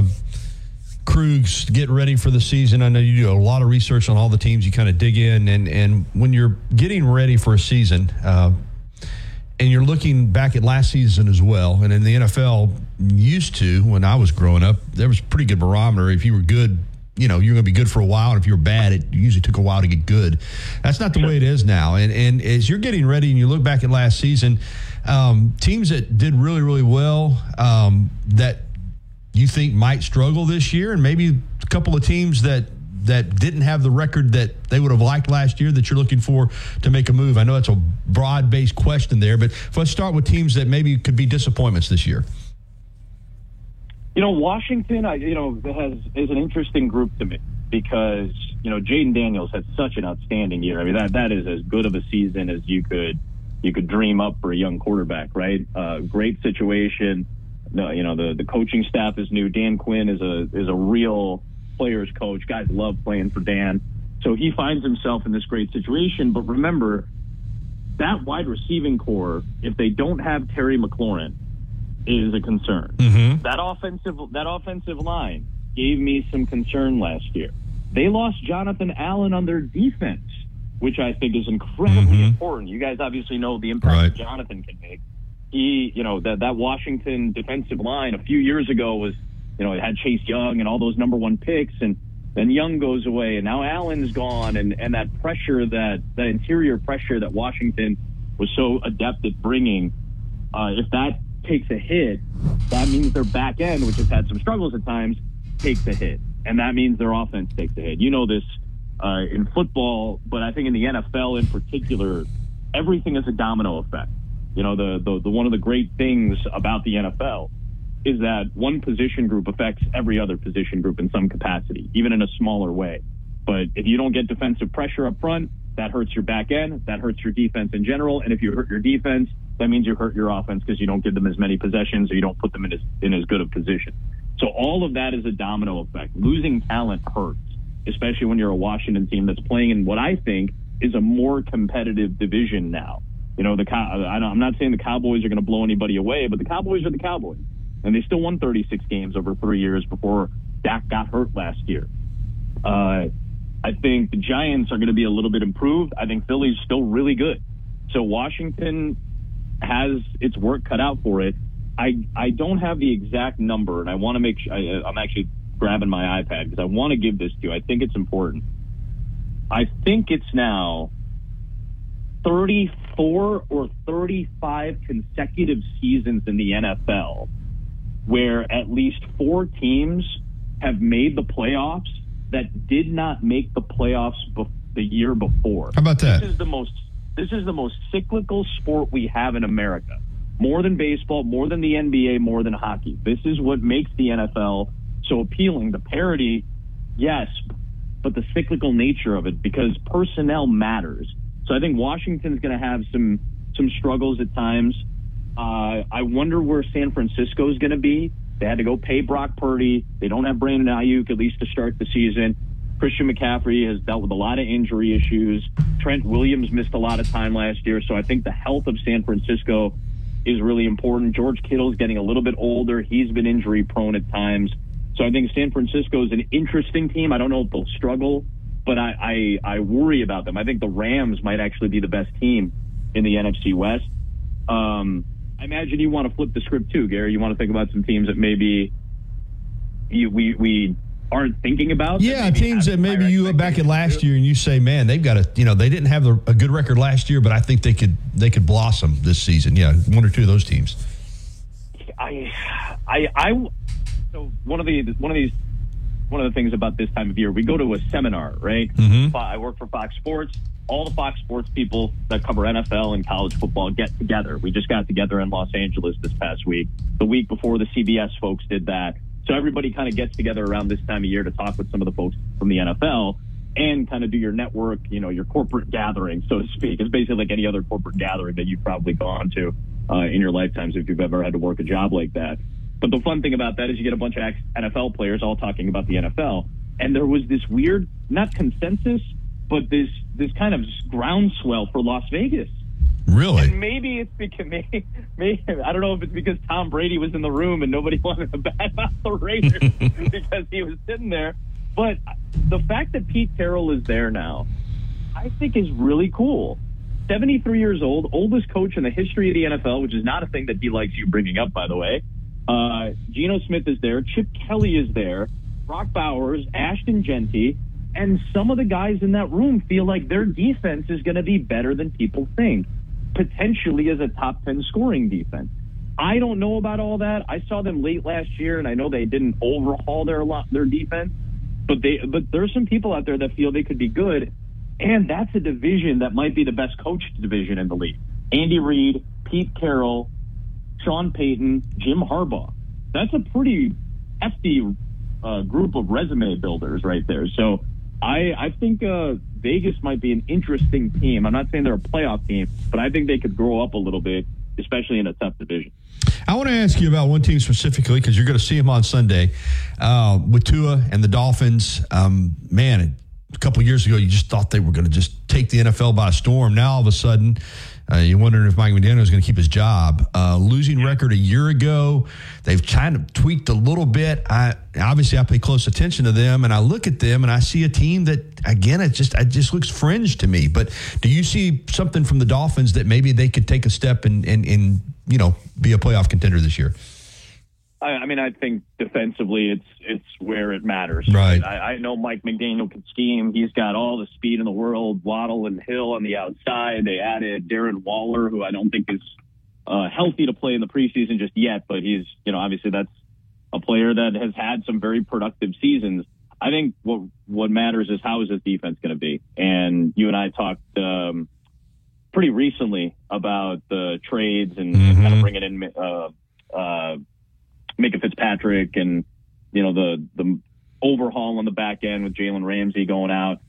crews get ready for the season, I know you do a lot of research on all the teams. You kind of dig in, and and when you're getting ready for a season, uh, and you're looking back at last season as well, and in the N F L, used to when I was growing up, there was a pretty good barometer. If you were good, you know, you're going to be good for a while. And if you're bad, it usually took a while to get good. That's not the way it is now. And and as you're getting ready and you look back at last season, um, teams that did really, really well, um, that you think might struggle this year, and maybe a couple of teams that that didn't have the record that they would have liked last year that you're looking for to make a move. I know that's a broad-based question there, but let's start with teams that maybe could be disappointments this year. You know, Washington, I, you know, has is an interesting group to me because, you know, Jaden Daniels had such an outstanding year. I mean, that that is as good of a season as you could you could dream up for a young quarterback, right? Uh, great situation. No, you know, the, the coaching staff is new. Dan Quinn is a is a real players coach. Guys love playing for Dan. So he finds himself in this great situation. But remember, that wide receiving core, if they don't have Terry McLaurin, is a concern. Mm-hmm. That offensive that offensive line gave me some concern last year. They lost Jonathan Allen on their defense, which I think is incredibly mm-hmm. important. You guys obviously know the impact right. that Jonathan can make. He, you know, that that Washington defensive line a few years ago was, you know, it had Chase Young and all those number one picks, and then Young goes away, and now Allen's gone, and, and that pressure, that, that interior pressure that Washington was so adept at bringing, uh, if that takes a hit, that means their back end, which has had some struggles at times, takes a hit. And that means their offense takes a hit. You know this uh, in football, but I think in the N F L in particular, everything is a domino effect. You know, the, the, the one of the great things about the N F L is that one position group affects every other position group in some capacity, even in a smaller way. But if you don't get defensive pressure up front, that hurts your back end, that hurts your defense in general. And if you hurt your defense, that means you hurt your offense because you don't give them as many possessions or you don't put them in as, in as good of position. So all of that is a domino effect. Losing talent hurts, especially when you're a Washington team that's playing in what I think is a more competitive division now. You know, the I don't, I'm not saying the Cowboys are going to blow anybody away, but the Cowboys are the Cowboys. And they still won thirty-six games over three years before Dak got hurt last year. Uh, I think the Giants are going to be a little bit improved. I think Philly's still really good. So Washington has its work cut out for it. I I don't have the exact number, and I want to make sure. I, I'm actually grabbing my iPad because I want to give this to you. I think it's important. I think it's now thirty-four or thirty-five consecutive seasons in the N F L where at least four teams have made the playoffs that did not make the playoffs be- the year before. How about that? This is the most this is the most cyclical sport we have in America. More than baseball, more than the N B A, more than hockey. This is what makes the N F L so appealing. The parity, yes, but the cyclical nature of it, because personnel matters. So I think Washington's going to have some some struggles at times. Uh, I wonder where San Francisco is going to be. They had to go pay Brock Purdy. They don't have Brandon Ayuk, at least to start the season. Christian McCaffrey has dealt with a lot of injury issues. Trent Williams missed a lot of time last year, so I think the health of San Francisco is really important. George Kittle's getting a little bit older. He's been injury prone at times. So I think San Francisco is an interesting team. I don't know if they'll struggle, but I, I, I worry about them. I think the Rams might actually be the best team in the N F C West. Um, I imagine you want to flip the script too, Gary. You want to think about some teams that maybe you, we we aren't thinking about. Yeah, that teams that maybe you look back at last year and you say, man, they've got a, you know, they didn't have a good record last year, but I think they could they could blossom this season. Yeah, one or two of those teams. I, I, I. So one of the one of these one of the things about this time of year, we go to a seminar, right? Mm-hmm. I work for Fox Sports. All the Fox Sports people that cover N F L and college football get together. We just got together in Los Angeles this past week. The week before, the C B S folks did that. So everybody kind of gets together around this time of year to talk with some of the folks from the N F L and kind of do your network, you know, your corporate gathering, so to speak. It's basically like any other corporate gathering that you've probably gone to uh, in your lifetimes if you've ever had to work a job like that. But the fun thing about that is you get a bunch of N F L players all talking about the N F L. And there was this weird, not consensus, but this this kind of groundswell for Las Vegas. Really? And maybe it's because, maybe, maybe, I don't know if it's because Tom Brady was in the room and nobody wanted to badmouth the Raiders because he was sitting there. But the fact that Pete Carroll is there now, I think is really cool. seventy-three years old, oldest coach in the history of the N F L, which is not a thing that he likes you bringing up, by the way. Uh, Geno Smith is there. Chip Kelly is there. Brock Bowers, Ashton Genty. And some of the guys in that room feel like their defense is going to be better than people think, potentially as a top ten scoring defense. I don't know about all that. I saw them late last year, and I know they didn't overhaul their their defense, but they but there's some people out there that feel they could be good, and that's a division that might be the best coached division in the league. Andy Reid, Pete Carroll, Sean Payton, Jim Harbaugh. That's a pretty hefty uh, group of resume builders right there. So I, I think uh, Vegas might be an interesting team. I'm not saying they're a playoff team, but I think they could grow up a little bit, especially in a tough division. I want to ask you about one team specifically because you're going to see them on Sunday uh, with Tua and the Dolphins. Um, man, a couple of years ago, you just thought they were going to just take the N F L by storm. Now, all of a sudden, Uh, you're wondering if Mike McDaniel is going to keep his job. Uh, losing record a year ago. They've kind of tweaked a little bit. I obviously I pay close attention to them, and I look at them, and I see a team that again it just it just looks fringe to me. But do you see something from the Dolphins that maybe they could take a step and and, and you know be a playoff contender this year? I, I mean, I think defensively, it's it's where it matters. Right. I, I know Mike McDaniel can scheme. He's got all the speed in the world. Waddle and Hill on the outside. They added Darren Waller, who I don't think is uh, healthy to play in the preseason just yet, but he's you know obviously that's a player that has had some very productive seasons. I think what what matters is how is this defense going to be. And you and I talked um, pretty recently about the trades and, mm-hmm. and kind of bringing in. Uh, uh, Minka Fitzpatrick and, you know, the the overhaul on the back end with Jalen Ramsey going out.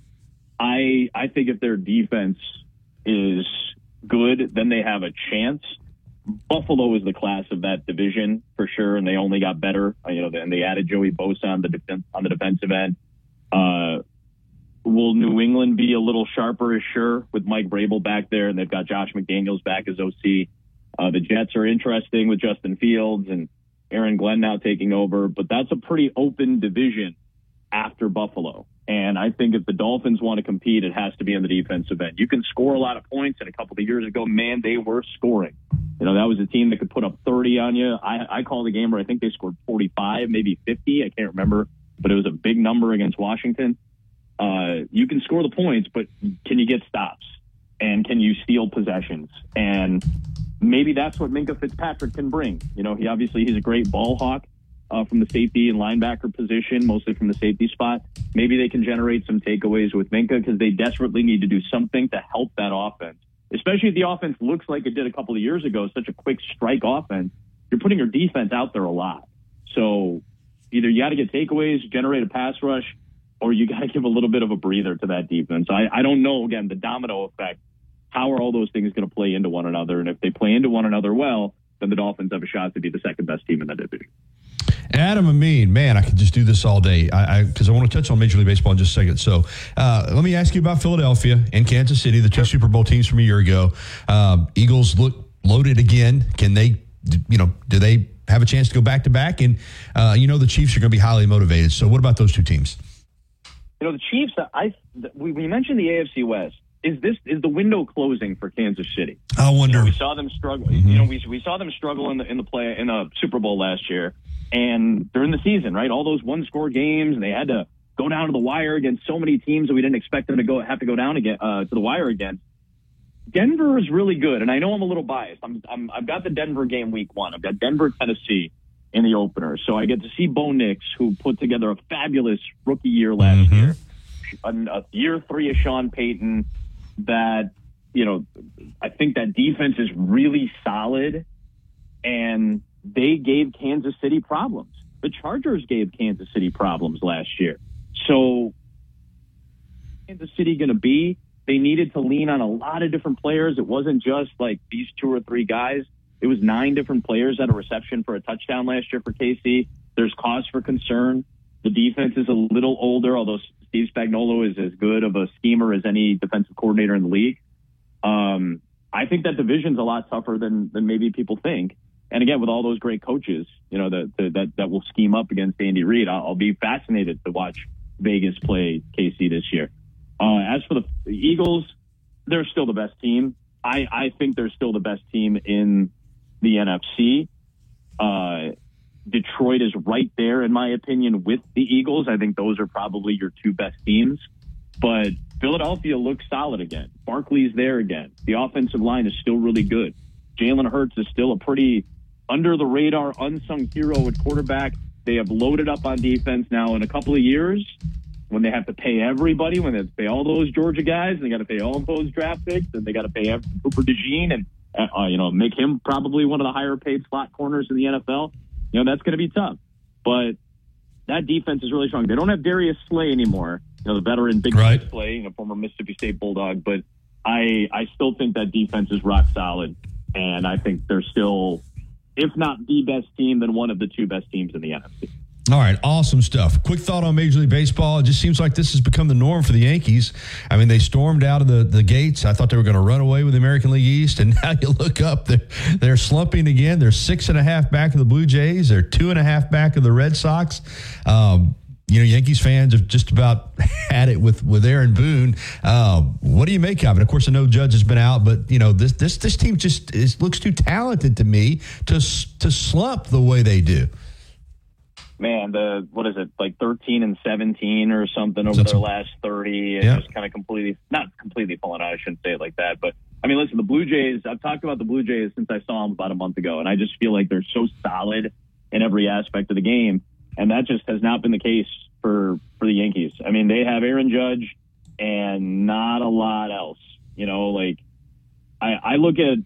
I I think if their defense is good, then they have a chance. Buffalo is the class of that division for sure, and they only got better. You know, and they added Joey Bosa on the defense, on the defensive end. Uh, will New England be a little sharper? Sure, with Mike Vrabel back there, and they've got Josh McDaniels back as O C. Uh, the Jets are interesting with Justin Fields and Aaron Glenn now taking over, but that's a pretty open division after Buffalo. And I think if the Dolphins want to compete, it has to be on the defensive end. You can score a lot of points, and a couple of years ago, man, they were scoring. You know, that was a team that could put up thirty on you. I, I called a game where I think they scored forty-five, maybe fifty. I can't remember, but it was a big number against Washington. Uh, you can score the points, but can you get stops? And can you steal possessions? And maybe that's what Minka Fitzpatrick can bring. You know, he obviously he's a great ball hawk uh, from the safety and linebacker position, mostly from the safety spot. Maybe they can generate some takeaways with Minka because they desperately need to do something to help that offense, especially if the offense looks like it did a couple of years ago, such a quick strike offense. You're putting your defense out there a lot. So either you got to get takeaways, generate a pass rush, or you got to give a little bit of a breather to that defense. I, I don't know, again, the domino effect. How are all those things going to play into one another? And if they play into one another well, then the Dolphins have a shot to be the second best team in that division. Adam Amin, man, I could just do this all day I because I, I want to touch on Major League Baseball in just a second. So uh, let me ask you about Philadelphia and Kansas City, the two Super Bowl teams from a year ago. Uh, Eagles look loaded again. Can they, you know, do they have a chance to go back to back? And, uh, you know, the Chiefs are going to be highly motivated. So what about those two teams? You know, the Chiefs, I we, we mentioned the A F C West. Is this is the window closing for Kansas City? I wonder. You know, we saw them struggle. Mm-hmm. You know, we we saw them struggle in the in the play in the Super Bowl last year, and during the season, right? All those one score games, and they had to go down to the wire against so many teams that we didn't expect them to go have to go down again uh, to the wire again. Denver is really good, and I know I'm a little biased. I'm, I'm I've got the Denver game week one. I've got Denver, Tennessee in the opener, so I get to see Bo Nix, who put together a fabulous rookie year last mm-hmm. year, a, a year three of Sean Payton. That, you know, I think that defense is really solid, and they gave Kansas City problems. The Chargers gave Kansas City problems last year. So, Kansas City going to be, they needed to lean on a lot of different players. It wasn't just like these two or three guys. It was nine different players at a reception for a touchdown last year for K C. There's cause for concern. The defense is a little older, although Steve Spagnuolo is as good of a schemer as any defensive coordinator in the league. Um, I think that division's a lot tougher than than maybe people think. And again, with all those great coaches, you know, that that that will scheme up against Andy Reid, I'll, I'll be fascinated to watch Vegas play K C this year. Uh, as for the, the Eagles, they're still the best team. I, I think they're still the best team in the N F C. Uh, Detroit is right there, in my opinion, with the Eagles. I think those are probably your two best teams. But Philadelphia looks solid again. Barkley's there again. The offensive line is still really good. Jalen Hurts is still a pretty under-the-radar, unsung hero at quarterback. They have loaded up on defense now in a couple of years when they have to pay everybody, when they have to pay all those Georgia guys, and they got to pay all those draft picks, and they got to pay Cooper DeJean and uh, you know make him probably one of the higher-paid slot corners in the N F L. You know, that's going to be tough. But that defense is really strong. They don't have Darius Slay anymore, you know, the veteran Big right. Slay, you know, former Mississippi State Bulldog. But I I still think that defense is rock solid. And I think they're still, if not the best team, then one of the two best teams in the N F C. All right, awesome stuff. Quick thought on Major League Baseball. It just seems like this has become the norm for the Yankees. I mean, they stormed out of the, the gates. I thought they were going to run away with the American League East, and now you look up, they're, they're slumping again. They're six and a half back of the Blue Jays. They're two and a half back of the Red Sox. Um, you know, Yankees fans have just about had it with, with Aaron Boone. Uh, what do you make of it? Of course, I know Judge has been out, but, you know, this this this team just is, looks too talented to me to to slump the way they do. Man, the what is it, like thirteen and seventeen or something over their last thirty, and yeah. just kind of completely, not completely falling out, I shouldn't say it like that, but I mean, listen, the Blue Jays, I've talked about the Blue Jays since I saw them about a month ago, and I just feel like they're so solid in every aspect of the game, and that just has not been the case for, for the Yankees. I mean, they have Aaron Judge and not a lot else, you know, like I, I look at,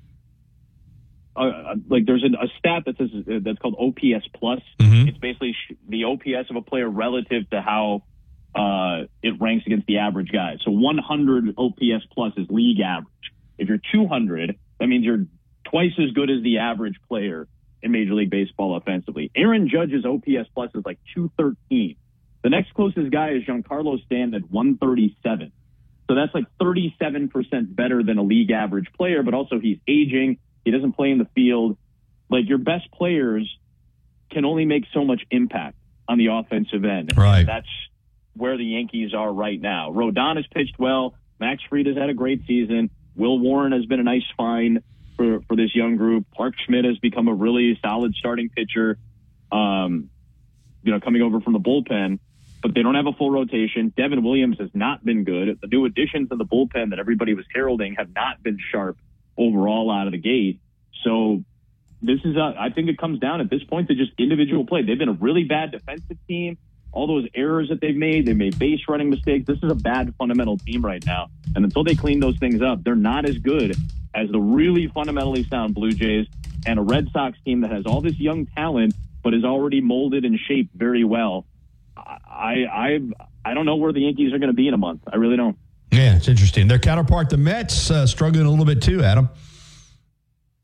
Uh, like there's a, a stat that says uh, that's called O P S plus. Mm-hmm. It's basically sh- the O P S of a player relative to how uh, it ranks against the average guy. So one hundred O P S plus is league average. If you're two hundred, that means you're twice as good as the average player in Major League Baseball offensively. Aaron Judge's O P S plus is like two thirteen. The next closest guy is Giancarlo Stanton at one thirty-seven. So that's like thirty-seven percent better than a league average player, but also he's aging. He doesn't play in the field. Like, your best players can only make so much impact on the offensive end. Right. And that's where the Yankees are right now. Rodon has pitched well. Max Fried has had a great season. Will Warren has been a nice find for, for this young group. Clark Schmidt has become a really solid starting pitcher, um, you know, coming over from the bullpen. But they don't have a full rotation. Devin Williams has not been good. The new additions in the bullpen that everybody was heralding have not been sharp overall out of the gate. So this is, a, I think it comes down at this point to just individual play. They've been a really bad defensive team. All those errors that they've made, they made base running mistakes. This is a bad fundamental team right now. And until they clean those things up, they're not as good as the really fundamentally sound Blue Jays and a Red Sox team that has all this young talent, but is already molded and shaped very well. I I I don't know where the Yankees are going to be in a month. I really don't. Yeah, it's interesting. Their counterpart, the Mets, uh, struggling a little bit too, Adam.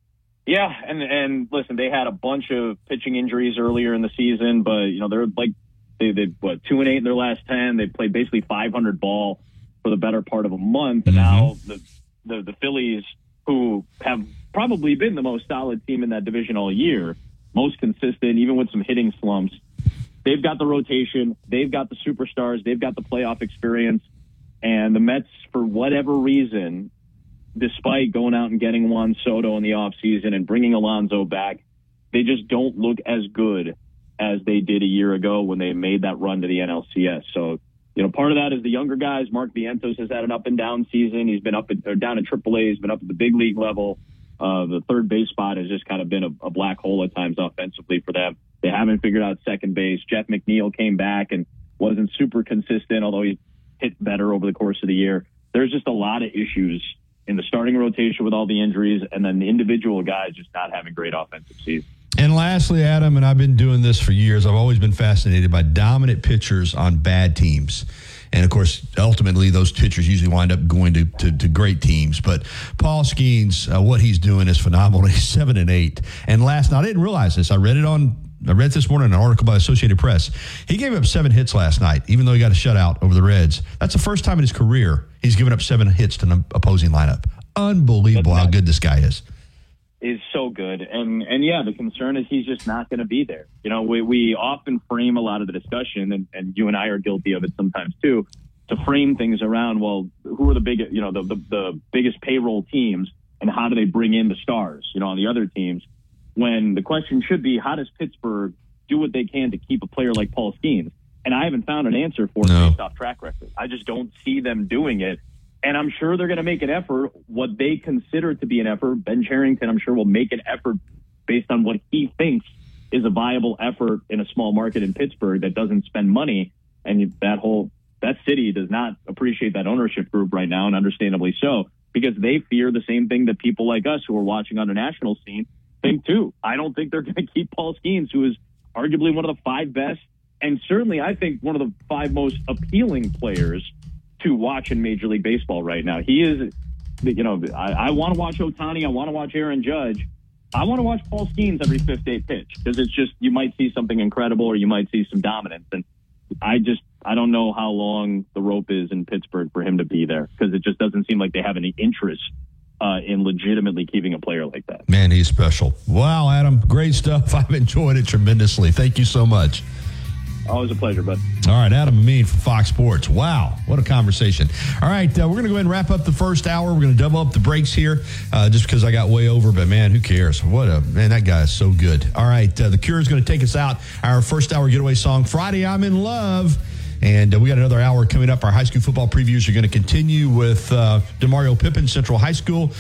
Yeah, and and listen, they had a bunch of pitching injuries earlier in the season, but you know they're like they they what two and eight in their last ten. They played basically five hundred ball for the better part of a month, and Mm-hmm. now the, the the Phillies, who have probably been the most solid team in that division all year, most consistent, even with some hitting slumps. They've got the rotation, they've got the superstars, they've got the playoff experience, and the Mets, for whatever reason, despite going out and getting Juan Soto in the offseason and bringing Alonso back, they just don't look as good as they did a year ago when they made that run to the N L C S. So, you know, part of that is the younger guys. Mark Vientos has had an up and down season. He's been up at, or down at triple A. He's been up at the big league level. Uh, the third base spot has just kind of been a, a black hole at times offensively for them. They haven't figured out second base. Jeff McNeil came back and wasn't super consistent, although he hit better over the course of the year. There's just a lot of issues in the starting rotation with all the injuries, and then the individual guys just not having great offensive seasons. And lastly, Adam, and I've been doing this for years, I've always been fascinated by dominant pitchers on bad teams. And, of course, ultimately, those pitchers usually wind up going to, to, to great teams. But Paul Skeens, uh, what he's doing is phenomenal. He's seven and eight. And last night, I didn't realize this. I read it on, I read this morning an article by Associated Press. He gave up seven hits last night, even though he got a shutout over the Reds. That's the first time in his career he's given up seven hits to an opposing lineup. Unbelievable how good this guy is. Is so good. And, and yeah, the concern is he's just not going to be there. You know, we, we often frame a lot of the discussion, and, and you and I are guilty of it sometimes too, to frame things around, well, who are the big, you know, the, the, the biggest payroll teams and how do they bring in the stars, you know, on the other teams, when the question should be, how does Pittsburgh do what they can to keep a player like Paul Skeens? And I haven't found an answer for it No. based off track record. I just don't see them doing it. And I'm sure they're going to make an effort, what they consider to be an effort. Ben Cherington, I'm sure, will make an effort based on what he thinks is a viable effort in a small market in Pittsburgh that doesn't spend money. And that whole, that city does not appreciate that ownership group right now, and understandably so, because they fear the same thing that people like us who are watching on the national scene think too. I don't think they're going to keep Paul Skeens, who is arguably one of the five best, and certainly I think one of the five most appealing players to watch in Major League Baseball right now. He is, you know, I, I want to watch Ohtani. I want to watch Aaron Judge. I want to watch Paul Skeens every fifth day pitch, because it's just, you might see something incredible or you might see some dominance. And I just, I don't know how long the rope is in Pittsburgh for him to be there, because it just doesn't seem like they have any interest uh, in legitimately keeping a player like that. Man, he's special. Wow, Adam, great stuff. I've enjoyed it tremendously. Thank you so much. Always a pleasure, bud. All right, Adam Amin from Fox Sports. Wow, what a conversation. All right, uh, we're going to go ahead and wrap up the first hour. We're going to double up the breaks here uh, just because I got way over, but man, who cares? What a, man, that guy is so good. All right, uh, The Cure is going to take us out. Our first hour getaway song, Friday, I'm in Love. And uh, we got another hour coming up. Our high school football previews are going to continue with uh, DeMario Pippin, Central High School.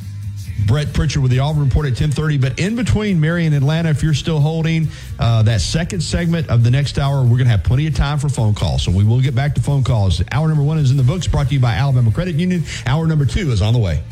Brett Pritchard with the Auburn Report at ten thirty. But in between Mary and Atlanta, if you're still holding uh, that second segment of the next hour, we're going to have plenty of time for phone calls. So we will get back to phone calls. Hour number one is in the books, brought to you by Alabama Credit Union. Hour number two is on the way.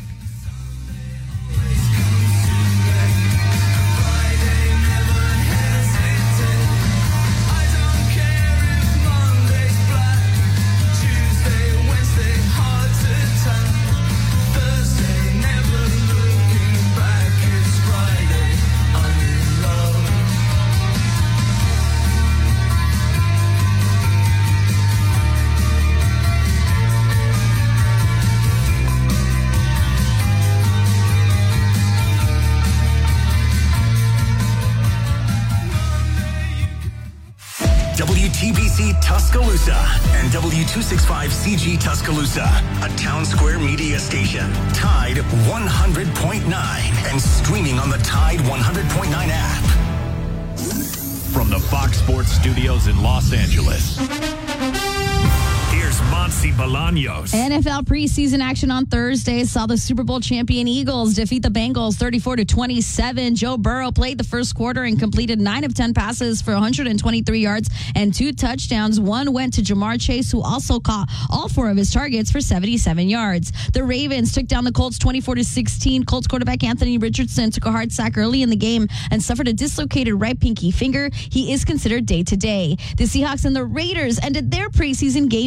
W T B C Tuscaloosa and W two sixty-five C G Tuscaloosa, a Town Square media station. Tide one hundred point nine and streaming on the Tide one hundred point nine app. From the Fox Sports Studios in Los Angeles, here's Monty Bolaños. N F L preseason action on Thursday saw the Super Bowl champion Eagles defeat the Bengals thirty-four to twenty-seven. Joe Burrow played the first quarter and completed nine of ten passes for one hundred twenty-three yards and two touchdowns. One went to Jamar Chase, who also caught all four of his targets for seventy-seven yards. The Ravens took down the Colts twenty-four to sixteen. Colts quarterback Anthony Richardson took a hard sack early in the game and suffered a dislocated right pinky finger. He is considered day-to-day. The Seahawks and the Raiders ended their preseason game in a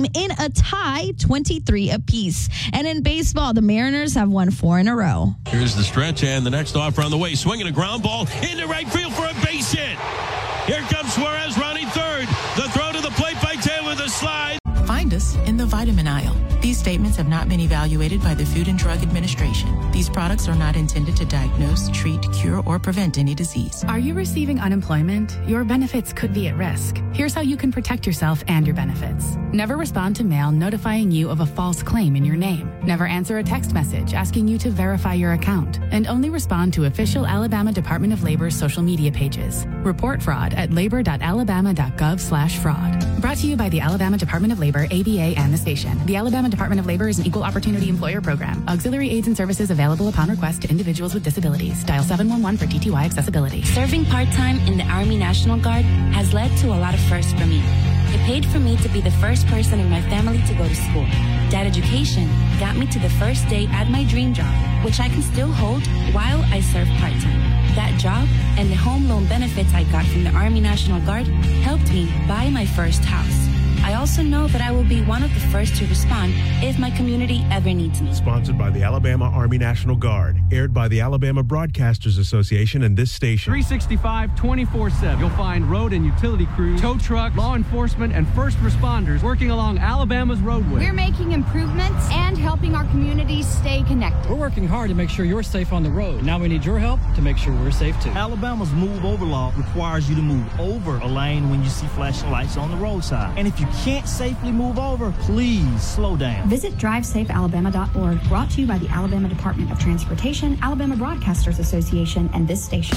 a tie, twenty-three apiece. And in baseball, the Mariners have won four in a row. Here's the stretch, and the next offer on the way. Swinging a ground ball into right field for a base hit. Here comes Suarez rounding third. The throw to the plate by Taylor, the slide. Find us in the vitamin aisle. These statements have not been evaluated by the Food and Drug Administration. These products are not intended to diagnose, treat, cure, or prevent any disease. Are you receiving unemployment? Your benefits could be at risk. Here's how you can protect yourself and your benefits. Never respond to mail notifying you of a false claim in your name. Never answer a text message asking you to verify your account. And only respond to official Alabama Department of Labor's social media pages. Report fraud at labor.alabama.gov slash fraud. Brought to you by the Alabama Department of Labor, A B A, and the station. The Alabama Department of Labor is an equal opportunity employer program. Auxiliary aids and services available upon request to individuals with disabilities. Dial seven one one for T T Y accessibility. Serving part-time in the Army National Guard has led to a lot of firsts for me. It paid for me to be the first person in my family to go to school. That education got me to the first day at my dream job, which I can still hold while I serve part-time. That job and the home loan benefits I got from the Army National Guard helped me buy my first house. I also know that I will be one of the first to respond if my community ever needs me. Sponsored by the Alabama Army National Guard. Aired by the Alabama Broadcasters Association and this station. three sixty-five, twenty-four seven. You'll find road and utility crews, tow truck, law enforcement, and first responders working along Alabama's roadway. We're making improvements and helping our communities stay connected. We're working hard to make sure you're safe on the road. Now we need your help to make sure we're safe too. Alabama's move over law requires you to move over a lane when you see flashing lights on the roadside. And if you can't safely move over, please slow down. Visit drive safe alabama dot org. Brought to you by the Alabama Department of Transportation, Alabama Broadcasters Association, and this station.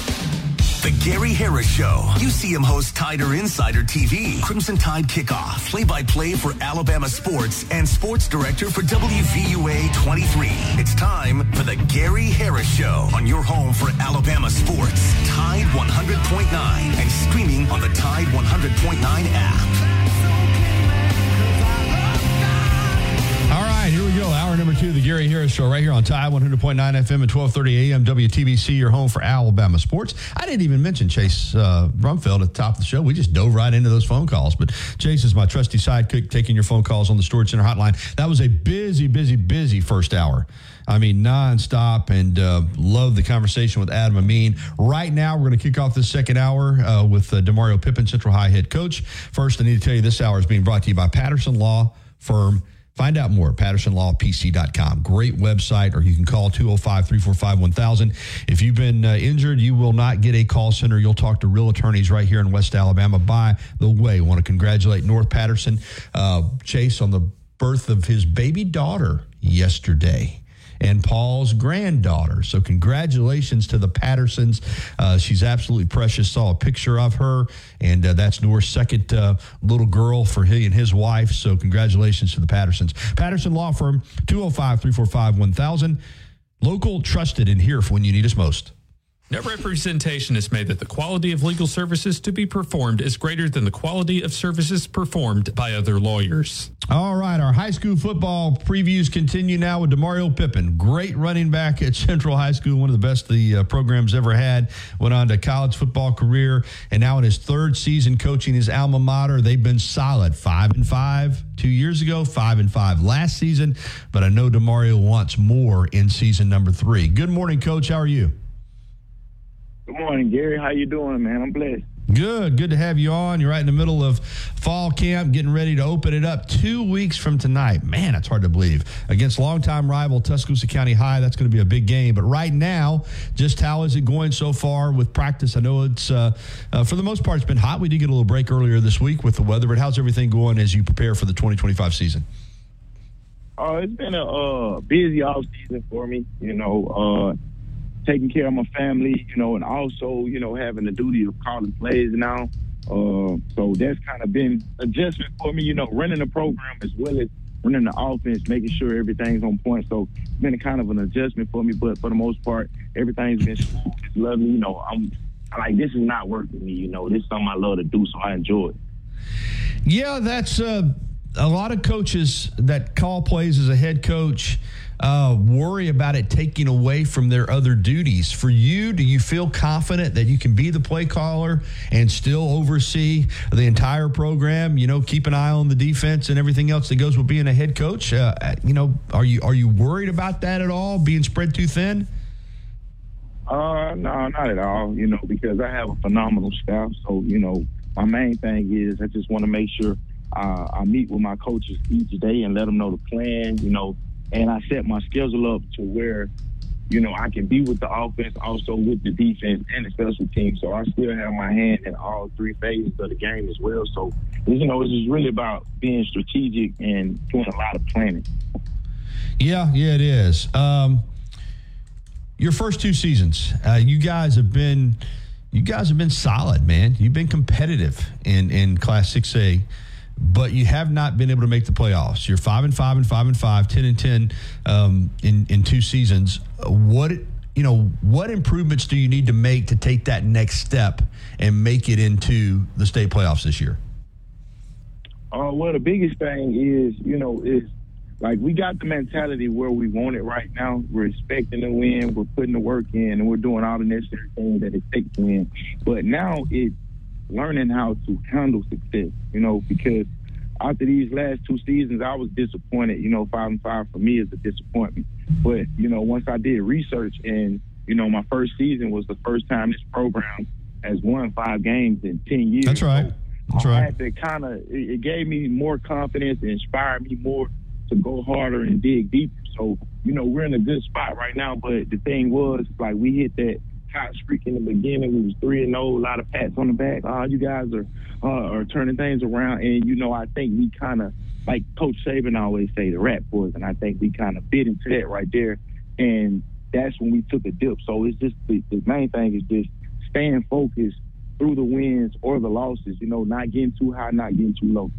The Gary Harris Show. U C M host Tider Insider T V. Crimson Tide Kickoff. Play-by-play for Alabama sports and sports director for W V U A twenty-three. It's time for the Gary Harris Show on your home for Alabama sports. Tide one hundred point nine and streaming on the Tide one hundred point nine app. All right, here we go. Hour number two of the Gary Harris Show right here on Tide one hundred point nine F M and twelve thirty A M W T B C, your home for Alabama sports. I didn't even mention Chase uh, Brumfield at the top of the show. We just dove right into those phone calls. But Chase is my trusty sidekick taking your phone calls on the Storage Center hotline. That was a busy, busy, busy first hour. I mean, nonstop, and uh, love the conversation with Adam Amin. Right now, we're going to kick off this second hour uh, with uh, Demario Pippin, Central High head coach. First, I need to tell you this hour is being brought to you by Patterson Law Firm. Find out more at patterson law p c dot com. Great website, or you can call two oh five, three four five, one thousand. If you've been uh, injured, you will not get a call center. You'll talk to real attorneys right here in West Alabama. By the way, I want to congratulate North Patterson, uh, Chase, on the birth of his baby daughter yesterday, and Paul's granddaughter. So congratulations to the Pattersons. Uh, she's absolutely precious. Saw a picture of her, and uh, that's North's second uh, little girl for he and his wife. So congratulations to the Pattersons. Patterson Law Firm, two oh five, three four five, one thousand. Local, trusted, and here for when you need us most. No representation is made that the quality of legal services to be performed is greater than the quality of services performed by other lawyers. All right, our high school football previews continue now with Demario Pippin. Great running back at Central High School, one of the best the uh, program's ever had. Went on to college football career, and now in his third season coaching his alma mater. They've been solid, five and five two years ago, five and five last season. But I know Demario wants more in season number three. Good morning, Coach. How are you? Good morning, Gary. How you doing, man? I'm blessed. Good. Good to have you on. You're right in the middle of fall camp, getting ready to open it up two weeks from tonight. Man, that's hard to believe. Against longtime rival Tuscaloosa County High, that's going to be a big game. But right now, just how is it going so far with practice? I know it's, uh, uh, for the most part, it's been hot. We did get a little break earlier this week with the weather, but how's everything going as you prepare for the twenty twenty-five season? Uh, it's been a uh, busy off season for me, you know, uh, taking care of my family, you know, and also, you know, having the duty of calling plays now. Uh, so that's kind of been adjustment for me, you know, running the program as well as running the offense, making sure everything's on point. So it's been a kind of an adjustment for me, but for the most part, everything's been smooth. It's lovely. You know, I'm I like, this is not work for me, you know. This is something I love to do, so I enjoy it. Yeah, that's uh, a lot of coaches that call plays as a head coach. uh, worry about it taking away from their other duties. For you, do you feel confident that you can be the play caller and still oversee the entire program, you know, keep an eye on the defense and everything else that goes with being a head coach? Uh, you know, are you are you worried about that at all, being spread too thin? Uh, no, not at all, you know, because I have a phenomenal staff. So, you know, my main thing is I just want to make sure uh, I meet with my coaches each day and let them know the plan, you know, and I set my schedule up to where, you know, I can be with the offense, also with the defense and the special team. So I still have my hand in all three phases of the game as well. So, you know, it's just really about being strategic and doing a lot of planning. Yeah, yeah, it is. Um, your first two seasons, uh, you guys have been you guys have been solid, man. You've been competitive in, in Class six A, but you have not been able to make the playoffs. You're five and five and five and five, ten and ten um, in in two seasons. What you know, what improvements do you need to make to take that next step and make it into the state playoffs this year? Uh, well, the biggest thing is, you know, is like we got the mentality where we want it right now. We're expecting to win. We're putting the work in, and we're doing all the necessary things that it takes to win. But now it's learning how to handle success, you know, because after these last two seasons, I was disappointed. You know, five and five for me is a disappointment. But, you know, once I did research and, you know, my first season was the first time this program has won five games in ten years. That's right. That's I right. had to kind of, it, it gave me more confidence and inspired me more to go harder and dig deeper. So, you know, we're in a good spot right now. But the thing was, like, we hit that hot streak in the beginning. We was three and oh, a lot of pats on the back. Oh, you guys are uh, are turning things around. And, you know, I think we kind of, like Coach Saban always say, the rat boys. And I think we kind of bit into that right there. And that's when we took a dip. So it's just the, the main thing is just staying focused through the wins or the losses, you know, not getting too high, not getting too low.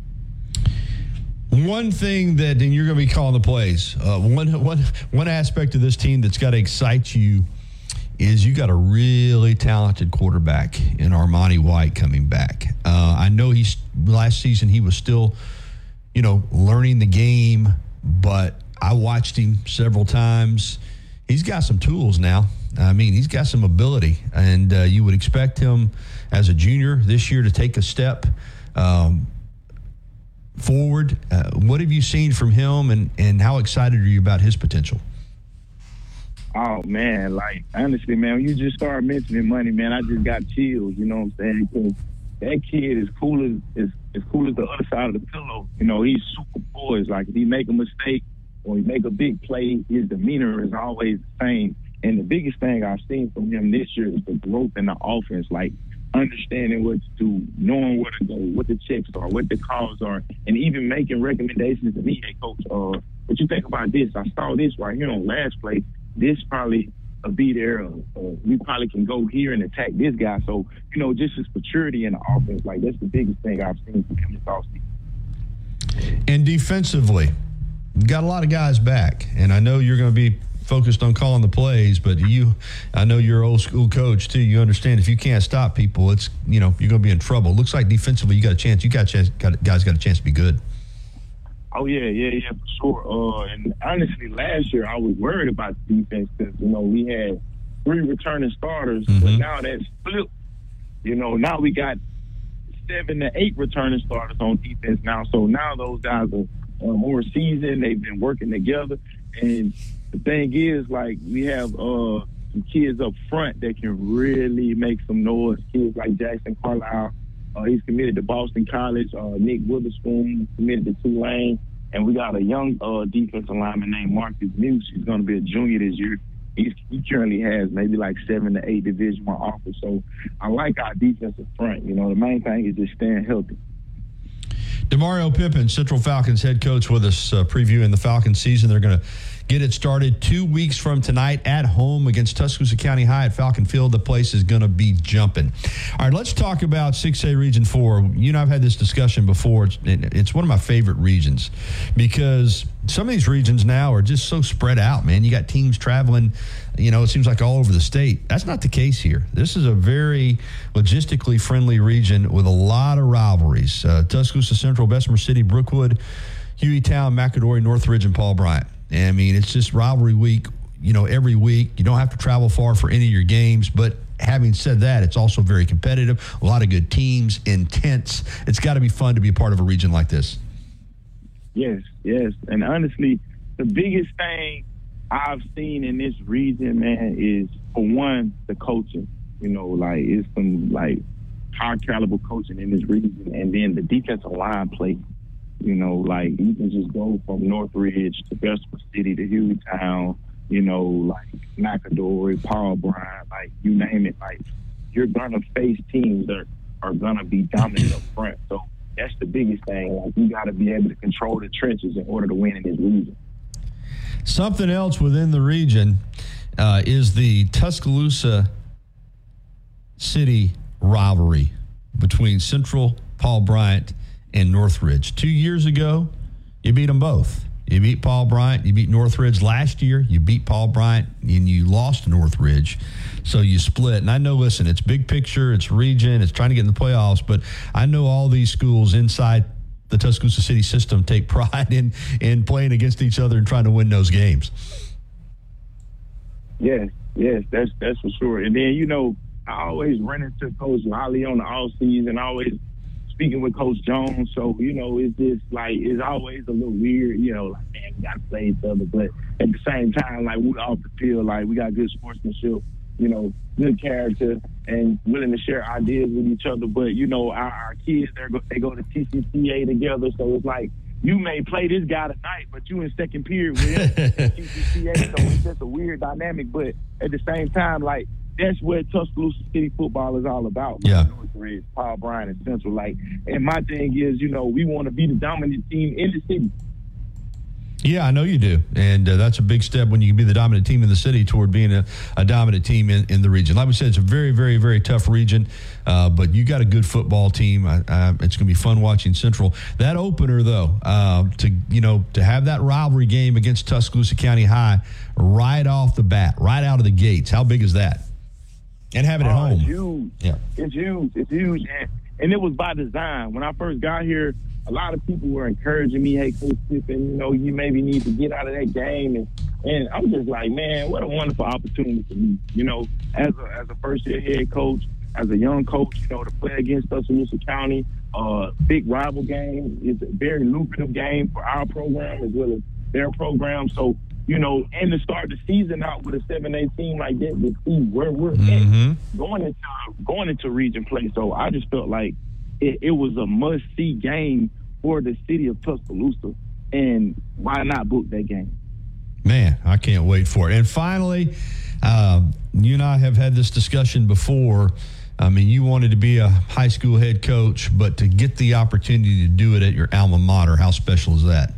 One thing that, and you're going to be calling the plays, uh, one, one, one aspect of this team that's got to excite you is you got a really talented quarterback in Armani White coming back. Uh, I know he's last season he was still, you know, learning the game, but I watched him several times. He's got some tools now. I mean, he's got some ability, and uh, you would expect him as a junior this year to take a step um, forward. Uh, what have you seen from him, and, and how excited are you about his potential? Oh, man, like, honestly, man, when you just start mentioning money, man, I just got chills, you know what I'm saying? Because that kid is cool as, is, as cool as the other side of the pillow. You know, he's super poised. Like, if he make a mistake or he make a big play, his demeanor is always the same. And the biggest thing I've seen from him this year is the growth in the offense, like understanding what to do, knowing where to go, what the checks are, what the calls are, and even making recommendations to me. Hey, Coach, uh, what you think about this? I saw this right here on last play. This probably will be there. Uh, we probably can go here and attack this guy. So, you know, just his maturity in the offense, like that's the biggest thing I've seen from him this offseason. And defensively, you got a lot of guys back, and I know you're going to be focused on calling the plays, but you, I know you're an old school coach too. You understand if you can't stop people, it's, you know, you're going to be in trouble. Looks like defensively you got a chance. You got a chance, got, guys got a chance to be good. Oh, yeah, yeah, yeah, for sure. Uh, and honestly, last year I was worried about the defense because, you know, we had three returning starters, mm-hmm. but now that's flipped. You know, now we got seven to eight returning starters on defense now. So now those guys are uh, more seasoned. They've been working together. And the thing is, like, we have uh, some kids up front that can really make some noise. Kids like Jackson Carlisle. Uh, he's committed to Boston College. Uh, Nick Witherspoon committed to Tulane. And we got a young uh, defensive lineman named Marcus Muse. He's going to be a junior this year. He's, he currently has maybe like seven to eight Division One offers. So I like our defensive front. You know, the main thing is just staying healthy. DeMario Pippin, Central Falcons head coach, with us uh, previewing the Falcons season. They're going to get it started two weeks from tonight at home against Tuscaloosa County High at Falcon Field. The place is going to be jumping. All right, let's talk about six A Region four. You know, I've had this discussion before. It's, it's one of my favorite regions because some of these regions now are just so spread out, man. You got teams traveling, you know, it seems like all over the state. That's not the case here. This is a very logistically friendly region with a lot of rivalries. Uh, Tuscaloosa Central, Bessemer City, Brookwood, Hueytown, McAdory, Northridge, and Paul Bryant. I mean, it's just rivalry week, you know, every week. You don't have to travel far for any of your games. But having said that, it's also very competitive. A lot of good teams, intense. It's got to be fun to be a part of a region like this. Yes, yes. And honestly, the biggest thing I've seen in this region, man, is, for one, the coaching. You know, like, it's some, like, high-caliber coaching in this region. And then the defensive line play. You know, like, you can just go from Northridge to Vestal City to Hueytown, you know, like McAdory, Paul Bryant, like, you name it. Like, you're going to face teams that are going to be dominant up front. So that's the biggest thing. Like, you got to be able to control the trenches in order to win in this region. Something else within the region uh, is the Tuscaloosa City rivalry between Central, Paul Bryant, and Northridge. Two years ago, you beat them both. You beat Paul Bryant, you beat Northridge. Last year, you beat Paul Bryant, and you lost to Northridge. So you split. And I know, listen, it's big picture, it's region, it's trying to get in the playoffs, but I know all these schools inside the Tuscaloosa City system take pride in, in playing against each other and trying to win those games. Yes, yes, that's that's for sure. And then, you know, I always run into Coach Lolly on the off season, always speaking with Coach Jones. So, you know, it's just like, it's always a little weird, you know, like, man, we got to play each other. But at the same time, like, we off the field, like, we got good sportsmanship, you know, good character, and willing to share ideas with each other. But, you know, our, our kids, they go, they go to T C C A together. So it's like, you may play this guy tonight, but you in second period with him at T C C A. So it's just a weird dynamic. But at the same time, like, that's what Tuscaloosa City football is all about. Yeah. Northridge, Paul Bryant, and Central. Like, and my thing is, you know, we want to be the dominant team in the city. Yeah, I know you do. And uh, that's a big step when you can be the dominant team in the city toward being a, a dominant team in, in the region. Like we said, it's a very, very, very tough region, uh, but you got a good football team. I, I, it's going to be fun watching Central. That opener, though, uh, to, you know, to have that rivalry game against Tuscaloosa County High right off the bat, right out of the gates, how big is that? And have it at uh, home. It's huge. Yeah. It's huge. It's huge. And, and it was by design. When I first got here, a lot of people were encouraging me, hey, Coach Pippen, you know, you maybe need to get out of that game. And, and I'm just like, man, what a wonderful opportunity for me. You know, as a, as a first-year head coach, as a young coach, you know, to play against Tuscaloosa County, uh, big rival game. It's a very lucrative game for our program as well as their program. So, you know, and to start the season out with a seven A team like that, to see where we're mm-hmm. at going into going into region play. So I just felt like it, it was a must-see game for the city of Tuscaloosa, and why not book that game? Man, I can't wait for it. And finally, uh, you and I have had this discussion before. I mean, you wanted to be a high school head coach, but to get the opportunity to do it at your alma mater, how special is that?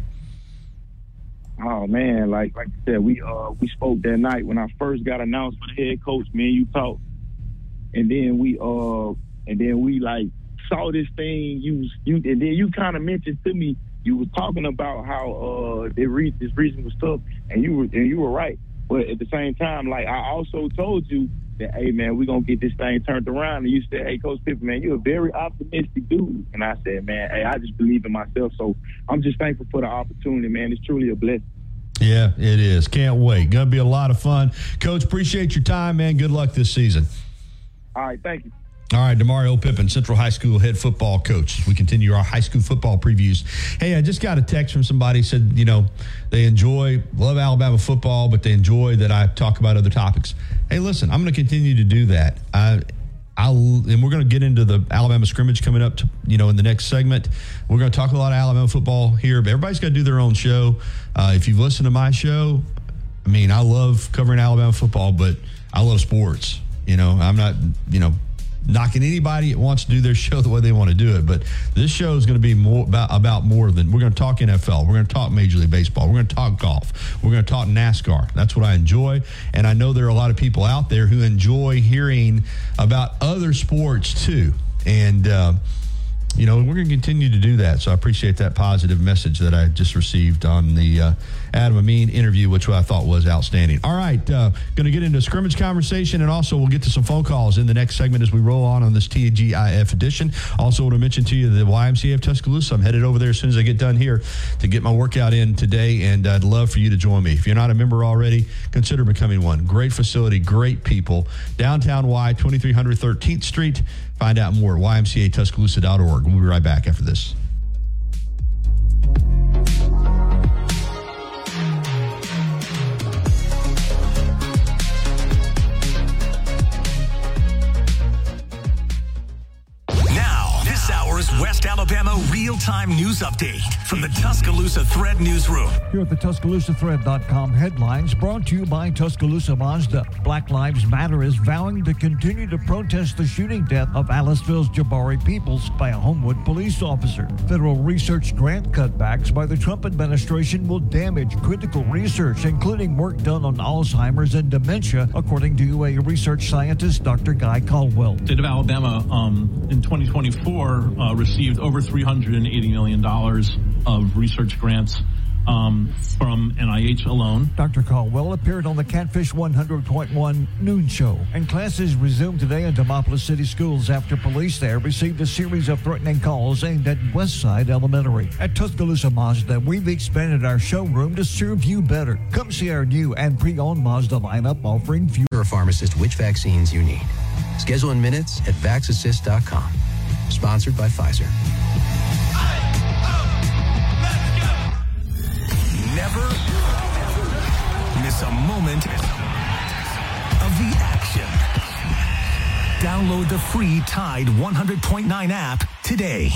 Oh man, like like I said, we uh we spoke that night when I first got announced for the head coach. Me and you talked, and then we uh and then we like saw this thing. You you and then you kind of mentioned to me, you was talking about how uh they re- this region was tough, and you were and you were right. But at the same time, like I also told you that, hey man, we're gonna get this thing turned around. And you said, hey, Coach Pippen, man, you're a very optimistic dude. And I said, man, hey, I just believe in myself. So I'm just thankful for the opportunity, man. It's truly a blessing. Yeah, it is. Can't wait. Going to be a lot of fun. Coach, appreciate your time, man. Good luck this season. All right, thank you. All right, Demario Pippen, Central High School head football coach. We continue our high school football previews. Hey, I just got a text from somebody said, you know, they enjoy, love Alabama football, but they enjoy that I talk about other topics. Hey, listen, I'm going to continue to do that. I, I'll, and we're going to get into the Alabama scrimmage coming up, to, you know, in the next segment. We're going to talk a lot of Alabama football here, but everybody's got to do their own show. Uh, if you've listened to my show, I mean, I love covering Alabama football, but I love sports. You know, I'm not, you know, knocking anybody that wants to do their show the way they want to do it, but this show is going to be more about, about more than, we're going to talk N F L, we're going to talk Major League Baseball, we're going to talk golf, we're going to talk NASCAR. That's what I enjoy, and I know there are a lot of people out there who enjoy hearing about other sports too. And uh, you know, we're going to continue to do that. So I appreciate that positive message that I just received on the uh, Adam Amin interview, which I thought was outstanding. All right, uh, going to get into a scrimmage conversation, and also we'll get to some phone calls in the next segment as we roll on on this T G I F edition. Also want to mention to you the Y M C A of Tuscaloosa. I'm headed over there as soon as I get done here to get my workout in today, and I'd love for you to join me. If you're not a member already, consider becoming one. Great facility, great people. Downtown Y, twenty-three hundred thirteenth Street. Find out more at Y M C A Tuscaloosa dot org. We'll be right back after this. Now, this hour's West Alabama real-time news update from the Tuscaloosa Thread Newsroom. Here at the Tuscaloosa Thread dot com headlines brought to you by Tuscaloosa Mazda. Black Lives Matter is vowing to continue to protest the shooting death of Aliceville's Jabari Peoples by a Homewood police officer. Federal research grant cutbacks by the Trump administration will damage critical research, including work done on Alzheimer's and dementia, according to U A research scientist Doctor Guy Caldwell. The state of Alabama um, in twenty twenty-four uh, received over three hundred eighty million dollars of research grants um, from N I H alone. Doctor Caldwell appeared on the Catfish one hundred point one noon show, and classes resumed today in Demopolis City Schools after police there received a series of threatening calls aimed at Westside Elementary. At Tuscaloosa Mazda, we've expanded our showroom to serve you better. Come see our new and pre-owned Mazda lineup offering few. A pharmacist which vaccines you need. Schedule in minutes at vax assist dot com. Sponsored by Pfizer. Never miss a moment of the action. Download the free Tide one hundred point nine app today.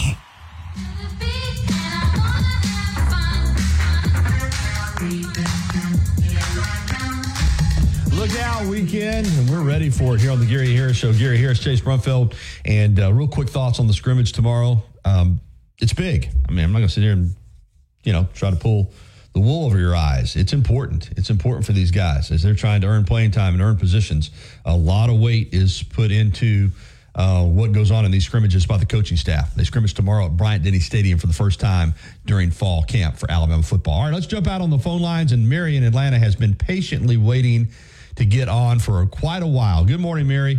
Look out weekend, and we're ready for it here on the Gary Harris Show. Gary Harris, Chase Brumfield, and uh, real quick thoughts on the scrimmage tomorrow. Um, it's big. I mean, I'm not going to sit here and, you know, try to pull the wool over your eyes. It's important. It's important for these guys as they're trying to earn playing time and earn positions. A lot of weight is put into uh, what goes on in these scrimmages by the coaching staff. They scrimmage tomorrow at Bryant-Denny Stadium for the first time during fall camp for Alabama football. All right, let's jump out on the phone lines, and Mary in Atlanta has been patiently waiting to get on for quite a while. Good morning, Mary.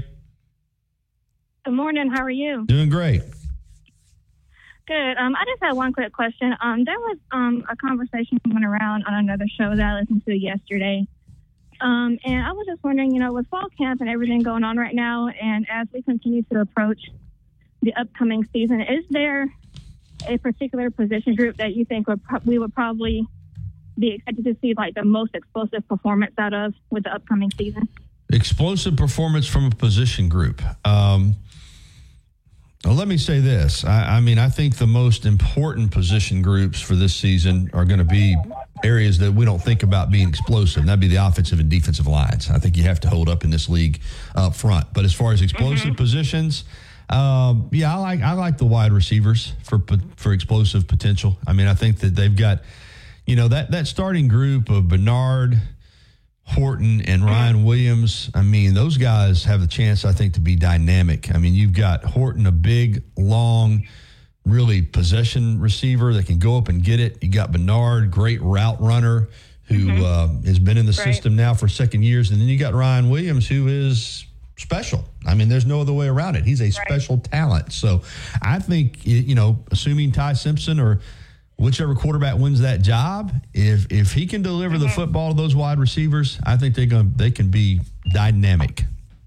Good morning. How are you? Doing great. Good. Um, I just had one quick question. Um, there was um, a conversation going around on another show that I listened to yesterday. Um, and I was just wondering, you know, with fall camp and everything going on right now, and as we continue to approach the upcoming season, is there a particular position group that you think would pro- we would probably be expected to see like the most explosive performance out of with the upcoming season? Explosive performance from a position group. Um, well, let me say this. I, I mean, I think the most important position groups for this season are going to be areas that we don't think about being explosive. And that'd be the offensive and defensive lines. I think you have to hold up in this league up front. But as far as explosive mm-hmm. positions, um, yeah, I like I like the wide receivers for for explosive potential. I mean, I think that they've got, you know, that, that starting group of Bernard, Horton, and Ryan Williams, I mean, those guys have the chance, I think, to be dynamic. I mean, you've got Horton, a big, long, really possession receiver that can go up and get it. You got Bernard, great route runner who mm-hmm. uh, has been in the right. system now for second years. And then you got Ryan Williams, who is special. I mean, there's no other way around it. He's a right. special talent. So I think, you know, assuming Ty Simpson or whichever quarterback wins that job, if if he can deliver the football to those wide receivers, I think they're going they can be dynamic.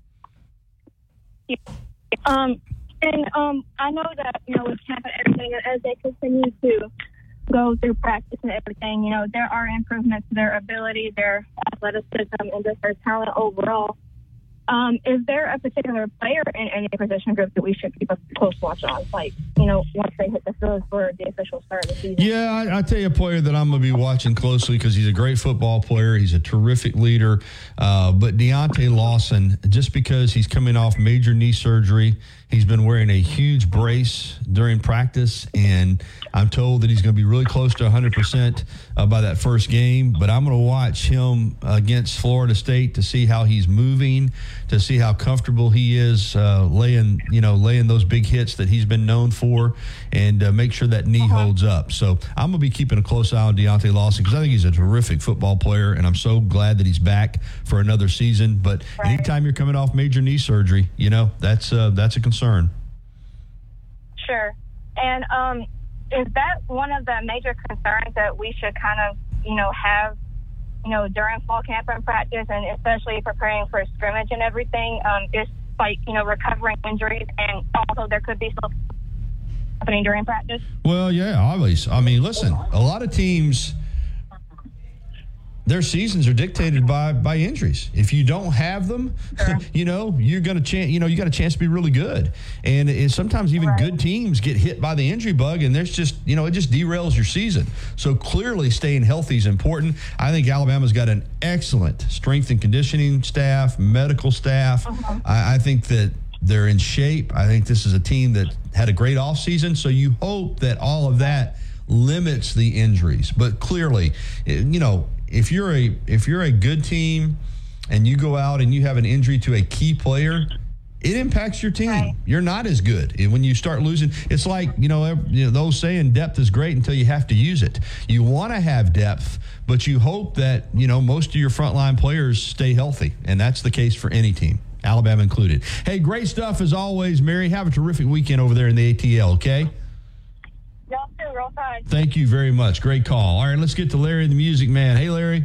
Yeah. Um, and um, I know that, you know, with camp and everything, as they continue to go through practice and everything, you know, there are improvements to their ability, their athleticism, and just their talent overall. Um, is there a particular player in any position group that we should keep a close watch on? Like, you know, once they hit the field for the official start of the season? Yeah, I, I tell you a player that I'm going to be watching closely because he's a great football player. He's a terrific leader. Uh, but Deontay Lawson, just because he's coming off major knee surgery, He's been wearing a huge brace during practice, and I'm told that he's going to be really close to one hundred percent uh, by that first game. But I'm going to watch him against Florida State to see how he's moving, to see how comfortable he is uh, laying, you know, laying those big hits that he's been known for, and uh, make sure that knee uh-huh. holds up. So I'm going to be keeping a close eye on Deontay Lawson because I think he's a terrific football player, and I'm so glad that he's back for another season. But right. anytime you're coming off major knee surgery, you know, that's uh, that's a concern. Sure. And um, is that one of the major concerns that we should kind of, you know, have, you know, during fall camp and practice, and especially preparing for scrimmage and everything, um, just like, you know, recovering injuries, and also there could be stuff happening during practice? Well, yeah, obviously. I mean, listen, a lot of teams, their seasons are dictated by by injuries. If you don't have them, sure. you know, you're going to chance, you know, you got a chance to be really good. And it, sometimes even right. good teams get hit by the injury bug, and there's just, you know, it just derails your season. So clearly staying healthy is important. I think Alabama's got an excellent strength and conditioning staff, medical staff. Uh-huh. I, I think that they're in shape. I think this is a team that had a great offseason. So you hope that all of that limits the injuries. But clearly, you know, If you're a if you're a good team and you go out and you have an injury to a key player, it impacts your team. Right. You're not as good. And when you start losing, it's like, you know, you know, those saying depth is great until you have to use it. You want to have depth, but you hope that, you know, most of your frontline players stay healthy. And that's the case for any team, Alabama included. Hey, great stuff as always, Mary. Have a terrific weekend over there in the A T L, okay? Y'all too, real fine. Thank you very much. Great call. All right, let's get to Larry, the Music Man. Hey, Larry.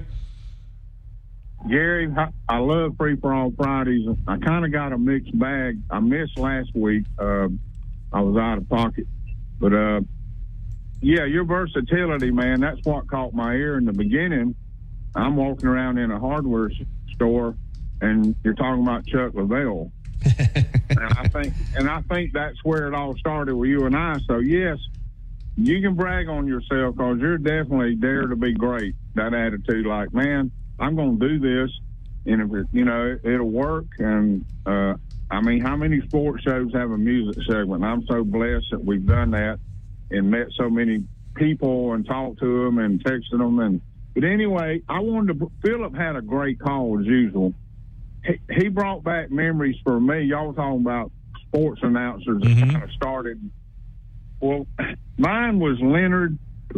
Gary, I love Free For All Fridays. I kind of got a mixed bag. I missed last week. Uh, I was out of pocket. But, uh, yeah, your versatility, man, that's what caught my ear in the beginning. I'm walking around in a hardware store, and you're talking about Chuck Leavell. and I think, and I think that's where it all started with you and I. So, yes, you can brag on yourself because you're definitely dare to be great. That attitude, like, man, I'm going to do this, and if it, you know, it, it'll work. And uh, I mean, how many sports shows have a music segment? I'm so blessed that we've done that and met so many people and talked to them and texted them. And but anyway, I wanted to. Philip had a great call as usual. He, he brought back memories for me. Y'all were talking about sports announcers that mm-hmm. kind of started. Well, mine was Leonard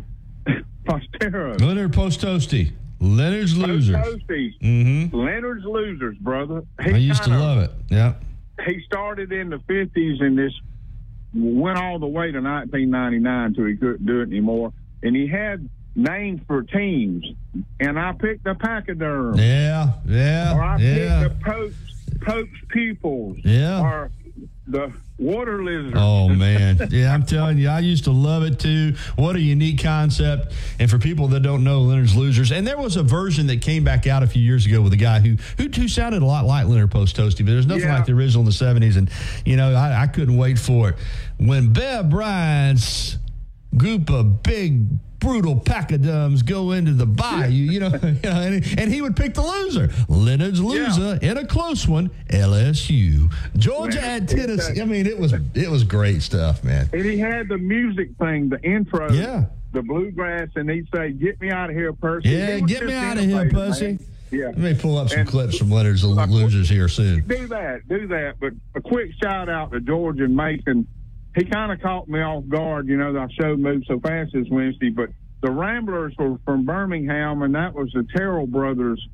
Postero. Leonard Postosti. Leonard's Losers. Postostis. Mm-hmm. Leonard's Losers, brother. He I used kinda, to love it. Yeah. He started in the fifties and this went all the way to nineteen ninety-nine until he couldn't do it anymore. And he had names for teams. And I picked the Pachyderm. Yeah, yeah, Or I yeah. picked the Pope's, Pope's Pupils. Yeah. Or the Water Lizard. Oh, man. Yeah, I'm telling you, I used to love it, too. What a unique concept. And for people that don't know Leonard's Losers, and there was a version that came back out a few years ago with a guy who who, who sounded a lot like Leonard Postosti, but there's nothing yeah. like the original in the seventies. And, you know, I, I couldn't wait for it. When Bev Bryant's group of big, brutal pachyderms go into the bayou, you know, you know and, and he would pick the loser. Leonard's loser yeah. in a close one, L S U. Georgia man, at Tennessee. I mean, it was it was great stuff, man. And he had the music thing, the intro, yeah. the bluegrass, and he'd say, "Get me out of here, Percy." Yeah, get me out of here, Percy. Man. Yeah. Let me pull up some and, clips from Leonard's uh, Losers here soon. Do that, do that. But a quick shout out to George and Mason. He kind of caught me off guard. You know, the show moved so fast this Wednesday, but the Ramblers were from Birmingham, and that was the Terrell Brothers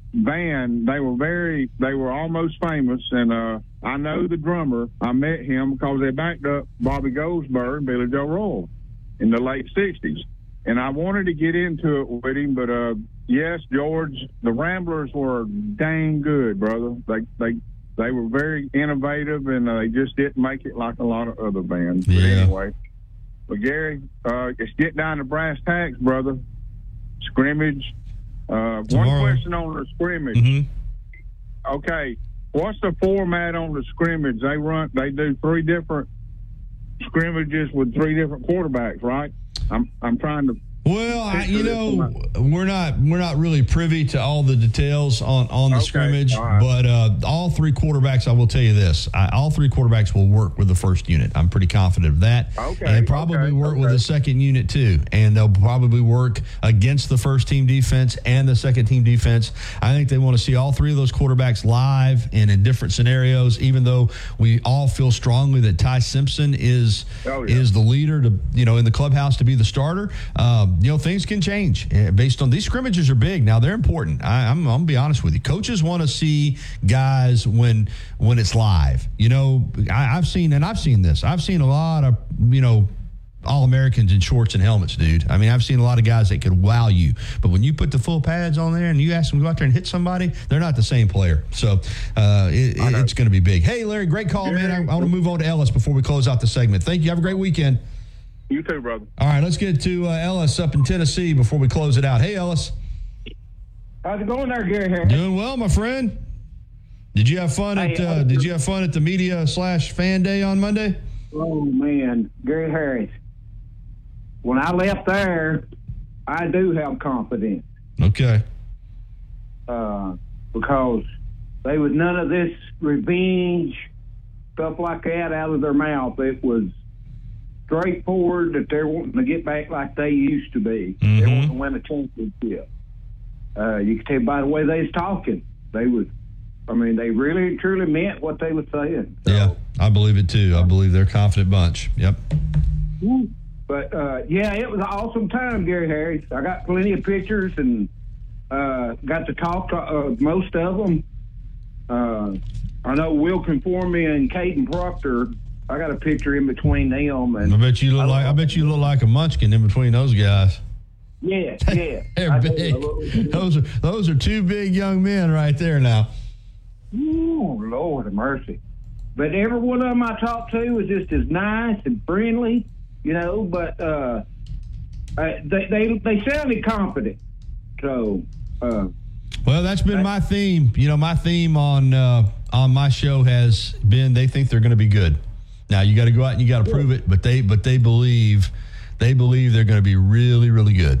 band. They were very, they were almost famous, and uh, I know the drummer. I met him because they backed up Bobby Goldsberg and Billy Joe Royal in the late sixties. And I wanted to get into it with him, but uh, yes, George, the Ramblers were dang good, brother. They they they were very innovative, and uh, they just didn't make it like a lot of other bands. But yeah. anyway. But, Gary, uh, it's getting down to brass tacks, brother. Scrimmage. Uh, one question on the scrimmage. Mm-hmm. Okay, what's the format on the scrimmage? They run. They do three different scrimmages with three different quarterbacks, right? I'm I'm trying to Well, I, you know, we're not we're not really privy to all the details on, on the Okay, scrimmage, all right. but uh, all three quarterbacks, I will tell you this: I, all three quarterbacks will work with the first unit. I'm pretty confident of that, Okay, and probably okay, work with okay. the second unit too. And they'll probably work against the first team defense and the second team defense. I think they want to see all three of those quarterbacks live and in different scenarios. Even though we all feel strongly that Ty Simpson is Oh, yeah. is the leader to you know in the clubhouse to be the starter. Um, you know, things can change uh, based on these scrimmages are big. Now they're important. I, I'm, I'm gonna be honest with you. Coaches want to see guys when when it's live. You know, I, I've seen and I've seen this. I've seen a lot of you know All-Americans in shorts and helmets, dude. I mean, I've seen a lot of guys that could wow you, but when you put the full pads on there and you ask them to go out there and hit somebody, they're not the same player. So uh, it, it, it's going to be big. Hey, Larry, great call, man. I, I want to move on to Ellis before we close out the segment. Thank you. Have a great weekend. You too, brother. All right, let's get to uh, Ellis up in Tennessee before we close it out. Hey, Ellis. How's it going there, Gary Harris? Doing well, my friend. Did you have fun at Hey, uh, uh, Did you have fun at the media slash fan day on Monday? Oh, man, Gary Harris. When I left there, I do have confidence Okay. uh, because there was none of this revenge, stuff like that out of their mouth. It was straightforward that they're wanting to get back like they used to be. Mm-hmm. They want to win a championship. Uh, you could tell by the way they was talking. They was, I mean, they really truly meant what they were saying. Yeah, I believe it too. I believe they're a confident bunch. Yep. But, uh, yeah, it was an awesome time, Gary Harris. I got plenty of pictures and uh, got to talk to uh, most of them. Uh, I know Will Conformi and Caden Proctor. I got a picture in between them. And I bet you look like I bet you look like a munchkin in between those guys. Yeah, yeah. They're I big. do. Those are those are two big young men right there now. Ooh, Lord of mercy. But every one of them I talked to was just as nice and friendly, you know, but uh, uh, they, they they sounded confident. So, uh, Well, that's been my theme. You know, my theme on uh, on my show has been they think they're going to be good. Now you got to go out and you got to prove it, but they but they believe they believe they're going to be really really good.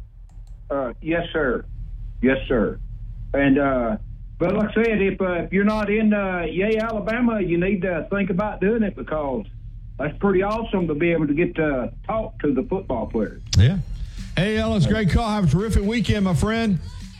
uh, yes, sir. Yes, sir. And, uh, but like I said, if, uh, if you're not in uh, Yay, Alabama, you need to think about doing it because that's pretty awesome to be able to get to talk to the football players. Yeah. Hey, Ellis, great call. Have a terrific weekend, my friend.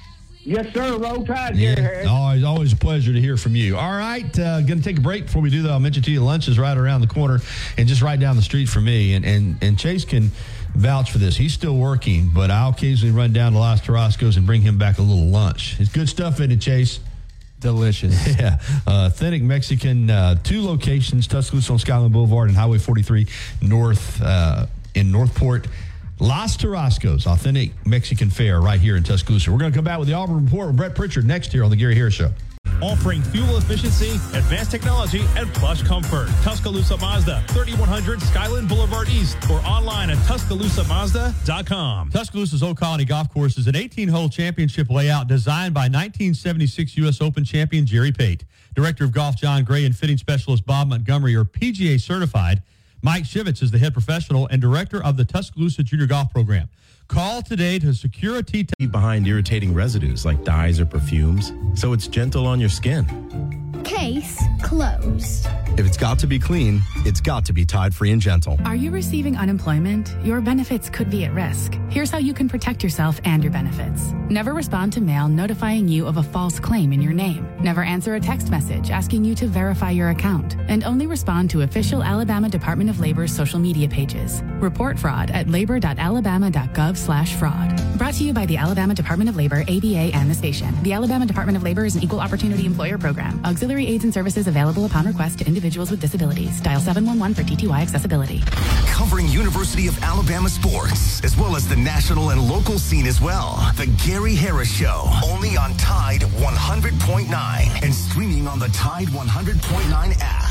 Yes, sir. Roll Tide, Gary Yeah, Harris. always, always a pleasure to hear from you. All right, uh, going to take a break. Before we do that, I'll mention to you lunch is right around the corner and just right down the street from me. And and, and Chase can vouch for this. He's still working, but I'll occasionally run down to Los Tarascos and bring him back a little lunch. It's good stuff, isn't it, Chase? Delicious. Yeah. Uh, Authentic Mexican, uh, two locations, Tuscaloosa on Skyland Boulevard and Highway forty-three North uh, in Northport. Los Tarascos, Authentic Mexican Fare right here in Tuscaloosa. We're going to come back with the Auburn Report with Brett Pritchard next here on the Gary Harris Show. Offering fuel efficiency, advanced technology, and plush comfort. Tuscaloosa Mazda, thirty-one hundred Skyland Boulevard East, or online at Tuscaloosa Mazda dot com. Tuscaloosa's Old Colony Golf Course is an eighteen-hole championship layout designed by nineteen seventy-six U S Open champion Jerry Pate. Director of Golf John Gray and fitting specialist Bob Montgomery are P G A certified. Mike Shivitz is the head professional and director of the Tuscaloosa Junior Golf Program. Call today to secure a tee time. Behind irritating residues like dyes or perfumes, so it's gentle on your skin. Case closed. If it's got to be clean, it's got to be Tide Free and Gentle. Are you receiving unemployment? Your benefits could be at risk. Here's how you can protect yourself and your benefits. Never respond to mail notifying you of a false claim in your name. Never answer a text message asking you to verify your account. And only respond to official Alabama Department of Labor's social media pages. Report fraud at labor dot alabama dot gov slash fraud. Brought to you by the Alabama Department of Labor, A B A, and the station. The Alabama Department of Labor is an equal opportunity employer program. Auxiliary aids and services available upon request to individuals with disabilities. Dial seven one one for T T Y accessibility. Covering University of Alabama sports, as well as the national and local scene as well. The Gary Harris Show, only on Tide one hundred point nine and streaming on the Tide one hundred point nine app.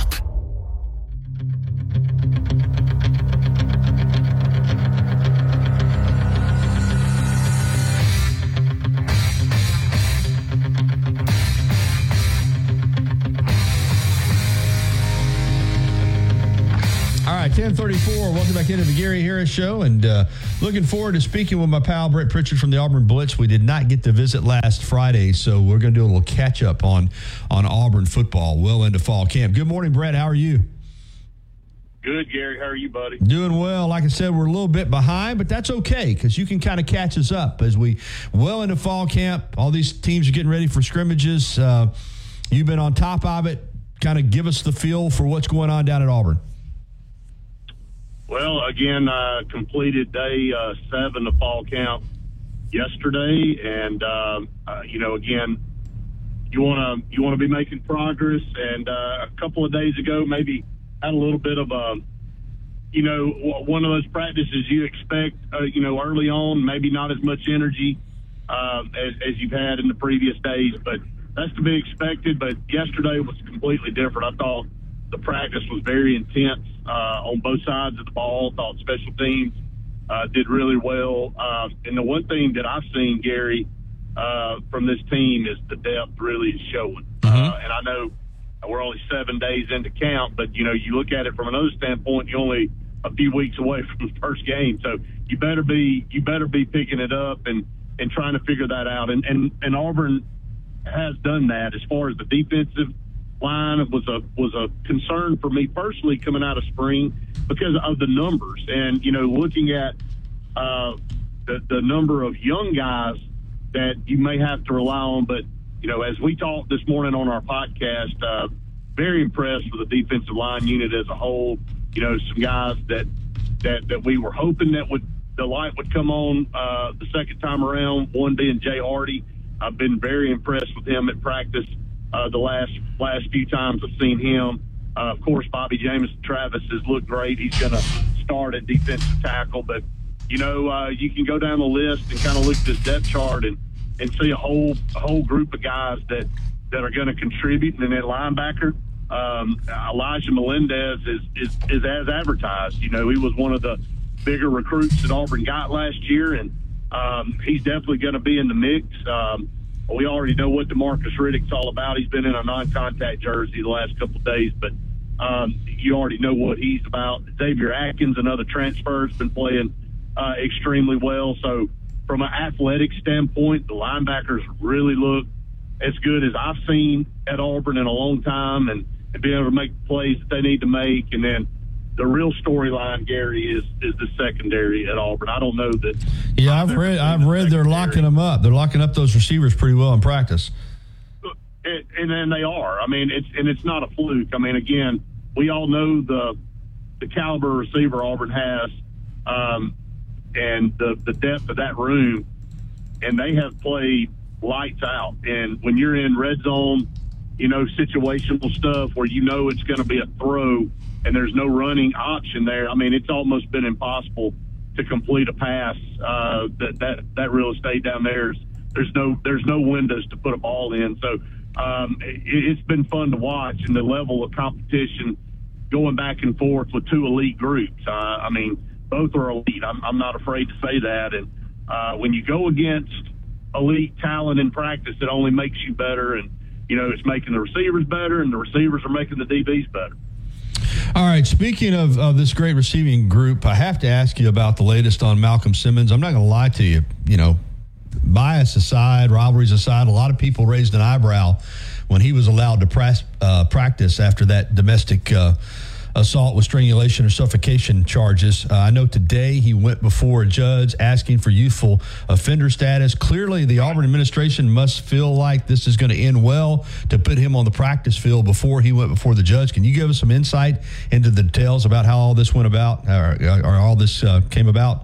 All right, ten ten thirty-four. Welcome back into the Gary Harris Show, and uh, looking forward to speaking with my pal Brett Pritchard from the Auburn Blitz. We did not get to visit last Friday, so we're going to do a little catch up on on Auburn football well into fall camp. Good morning, Brett. How are you? Good, Gary. How are you, buddy? Doing well. Like I said, we're a little bit behind, but that's okay because you can kind of catch us up as we well into fall camp. All these teams are getting ready for scrimmages. Uh, you've been on top of it. Kind of give us the feel for what's going on down at Auburn. Well, again, I completed day uh, seven of fall camp yesterday, and uh, uh, you know, again, you want to you want to be making progress. And uh, a couple of days ago, maybe had a little bit of a, you know, one of those practices you expect, uh, you know, early on, maybe not as much energy uh, as, as you've had in the previous days, but that's to be expected. But yesterday was completely different. I thought the practice was very intense uh, on both sides of the ball. Thought special teams uh, did really well. Uh, and the one thing that I've seen, Gary, uh, from this team is the depth really is showing. Mm-hmm. Uh, and I know we're only seven days into camp, but, you know, you look at it from another standpoint, you're only a few weeks away from the first game. So you better be you better be picking it up and, and trying to figure that out. And, and, and Auburn has done that. As far as the defensive line, it was a was a concern for me personally coming out of spring because of the numbers. And, you know, looking at uh, the, the number of young guys that you may have to rely on, but you know, as we talked this morning on our podcast, uh, very impressed with the defensive line unit as a whole. You know, some guys that that, that we were hoping that would the light would come on uh, the second time around. One being Jay Hardy. I've been very impressed with him at practice uh, the last last few times I've seen him. Uh, of course, Bobby Jamison Travis has looked great. He's going to start at defensive tackle, but you know, uh, you can go down the list and kind of look at this depth chart and. and see a whole a whole group of guys that, that are going to contribute. And then at linebacker, um, Elijah Melendez is, is, is as advertised. You know, he was one of the bigger recruits that Auburn got last year, and um, he's definitely going to be in the mix. Um, we already know what DeMarcus Riddick's all about. He's been in a non-contact jersey the last couple of days, but um, you already know what he's about. Xavier Atkins, another transfer, has been playing uh, extremely well. So, from an athletic standpoint, the linebackers really look as good as I've seen at Auburn in a long time, and, and being able to make the plays that they need to make. And then the real storyline, Gary, is is the secondary at Auburn. I don't know that. Yeah, I've, I've read. I've read they're locking them up. They're locking up those receivers pretty well in practice. And, and then they are. I mean, it's and it's not a fluke. I mean, again, we all know the the caliber receiver Auburn has. Um, and the, the depth of that room, and they have played lights out. And when you're in red zone, you know, situational stuff where you know it's going to be a throw and there's no running option there, I mean, it's almost been impossible to complete a pass. Uh, that, that, that real estate down there, is, there's no there's no windows to put a ball in. So um, it, it's been fun to watch, and the level of competition going back and forth with two elite groups. Uh, I mean, both are elite. I'm, I'm not afraid to say that. And uh, when you go against elite talent in practice, it only makes you better. And, you know, it's making the receivers better, and the receivers are making the D Bs better. All right, speaking of, of this great receiving group, I have to ask you about the latest on Malcolm Simmons. I'm not going to lie to you. You know, bias aside, rivalries aside, a lot of people raised an eyebrow when he was allowed to press, uh, practice after that domestic uh assault with strangulation or suffocation charges. Uh, I know today he went before a judge asking for youthful offender status. Clearly, the Auburn administration must feel like this is going to end well to put him on the practice field before he went before the judge. Can you give us some insight into the details about how all this went about, or, or all this uh, came about?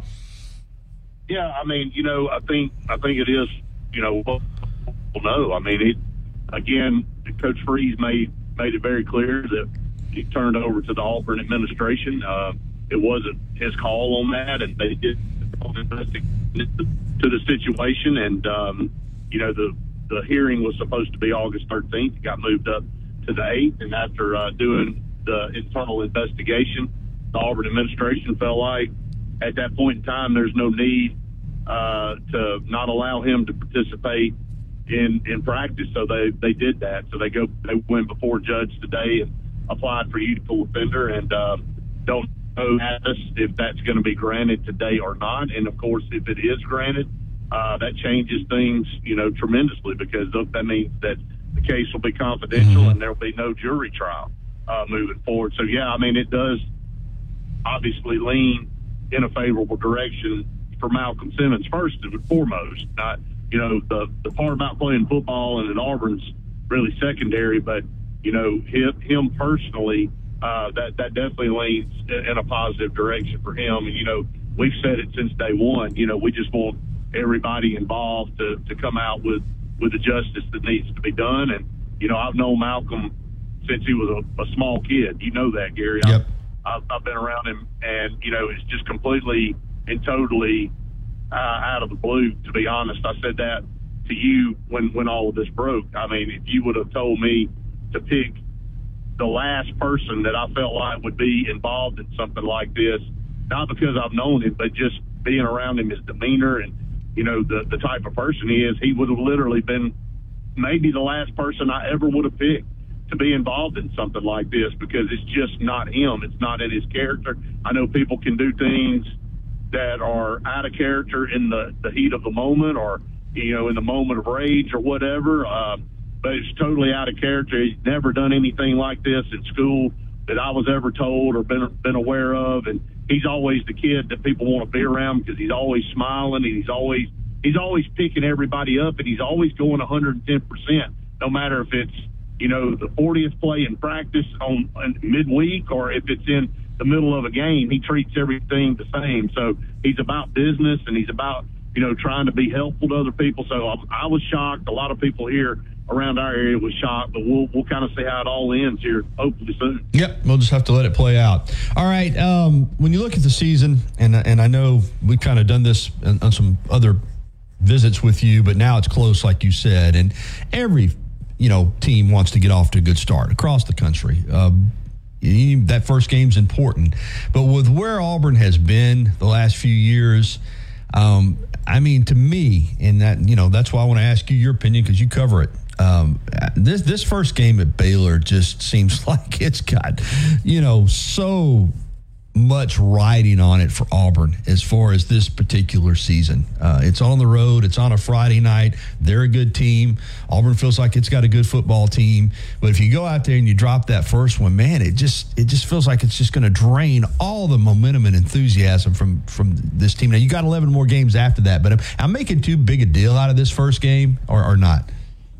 Yeah, I mean, you know, I think I think it is, you know, well, no. I mean, it again, Coach Freeze made made it very clear that he turned over to the Auburn administration. Uh, it wasn't his call on that, and they did investigate to the situation. And um, you know, the the hearing was supposed to be August thirteenth. It got moved up to the eighth, and after uh, doing the internal investigation, the Auburn administration felt like at that point in time there's no need uh, to not allow him to participate in in practice. So they they did that. So they go they went before a judge today and applied for youthful offender, and uh, don't at us if that's going to be granted today or not. And of course, if it is granted, uh, that changes things, you know, tremendously, because that means that the case will be confidential mm-hmm. and there'll be no jury trial uh, moving forward. So yeah, I mean, it does obviously lean in a favorable direction for Malcolm Simmons first and foremost. Not, you know, the the part about playing football and at Auburn's really secondary, but you know, him, him personally, uh, that that definitely leans in a positive direction for him. And you know, we've said it since day one. You know, we just want everybody involved to to come out with with the justice that needs to be done. And you know, I've known Malcolm since he was a, a small kid. You know that, Gary. Yep. I've, I've been around him, and you know, it's just completely and totally uh, out of the blue. To be honest, I said that to you when when all of this broke. I mean, if you would have told me to pick the last person that I felt like would be involved in something like this, not because I've known him, but just being around him, his demeanor, and you know, the the type of person he is, he would have literally been maybe the last person I ever would have picked to be involved in something like this, because it's just not him. It's not in his character. I know people can do things that are out of character in the, the heat of the moment, or, you know, in the moment of rage or whatever, uh, but it's totally out of character. He's never done anything like this in school that I was ever told or been been aware of, and he's always the kid that people want to be around because he's always smiling, and he's always he's always picking everybody up, and he's always going one hundred ten percent, no matter if it's, you know, the fortieth play in practice on, on midweek, or if it's in the middle of a game. He treats everything the same. So he's about business, and he's about, you know, trying to be helpful to other people. So I, I was shocked. A lot of people here around our area was shocked, but we'll we'll kind of see how it all ends here, hopefully soon. Yep, we'll just have to let it play out. All right, um, when you look at the season, and and I know we've kind of done this on, on some other visits with you, but now it's close, like you said, and every you know team wants to get off to a good start across the country. Um, that first game's important, but with where Auburn has been the last few years, um, I mean, to me, and that you know that's why I want to ask you your opinion, because you cover it. Um, this this first game at Baylor just seems like it's got, you know, so much riding on it for Auburn as far as this particular season. Uh, it's on the road. It's on a Friday night. They're a good team. Auburn feels like it's got a good football team. But if you go out there and you drop that first one, man, it just it just feels like it's just going to drain all the momentum and enthusiasm from from this team. Now, you got eleven more games after that, but I'm, I'm making too big a deal out of this first game, or, or not?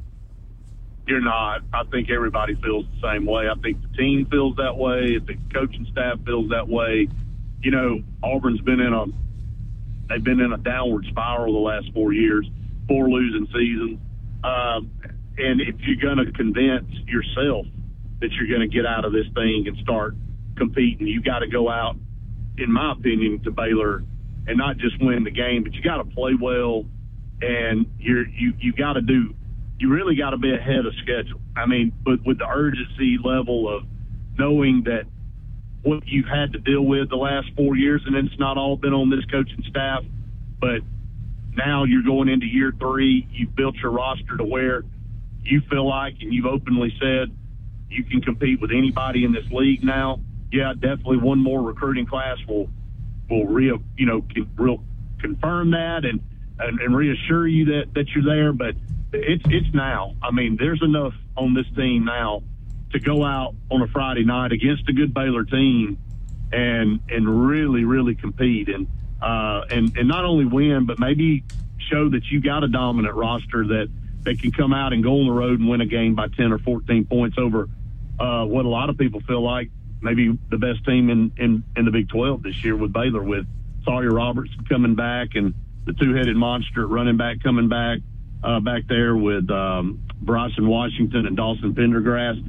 You're not. I think everybody feels the same way. I think the team feels that way. I think the coaching staff feels that way. You know, Auburn's been in a they've been in a downward spiral the last four years, four losing seasons. Um, and if you're going to convince yourself that you're going to get out of this thing and start competing, you got to go out, in my opinion, to Baylor and not just win the game, but you got to play well, and you're you you got to do. You really got to be ahead of schedule. I mean, but with the urgency level of knowing that what you've had to deal with the last four years, and it's not all been on this coaching staff, but now you're going into year three. You've built your roster to where you feel like, and you've openly said, you can compete with anybody in this league now. Yeah, definitely one more recruiting class will will re, you know, can, real confirm that and, and, and reassure you that, that you're there, but It's it's now. I mean, there's enough on this team now to go out on a Friday night against a good Baylor team and and really really compete and uh, and and not only win, but maybe show that you got a dominant roster that that can come out and go on the road and win a game by ten or fourteen points over uh, what a lot of people feel like maybe the best team in, in, in the Big twelve this year, with Baylor, with Sawyer Robertson coming back and the two-headed monster at running back coming back. Uh, back there with um, Bryson Washington and Dawson Pendergrass.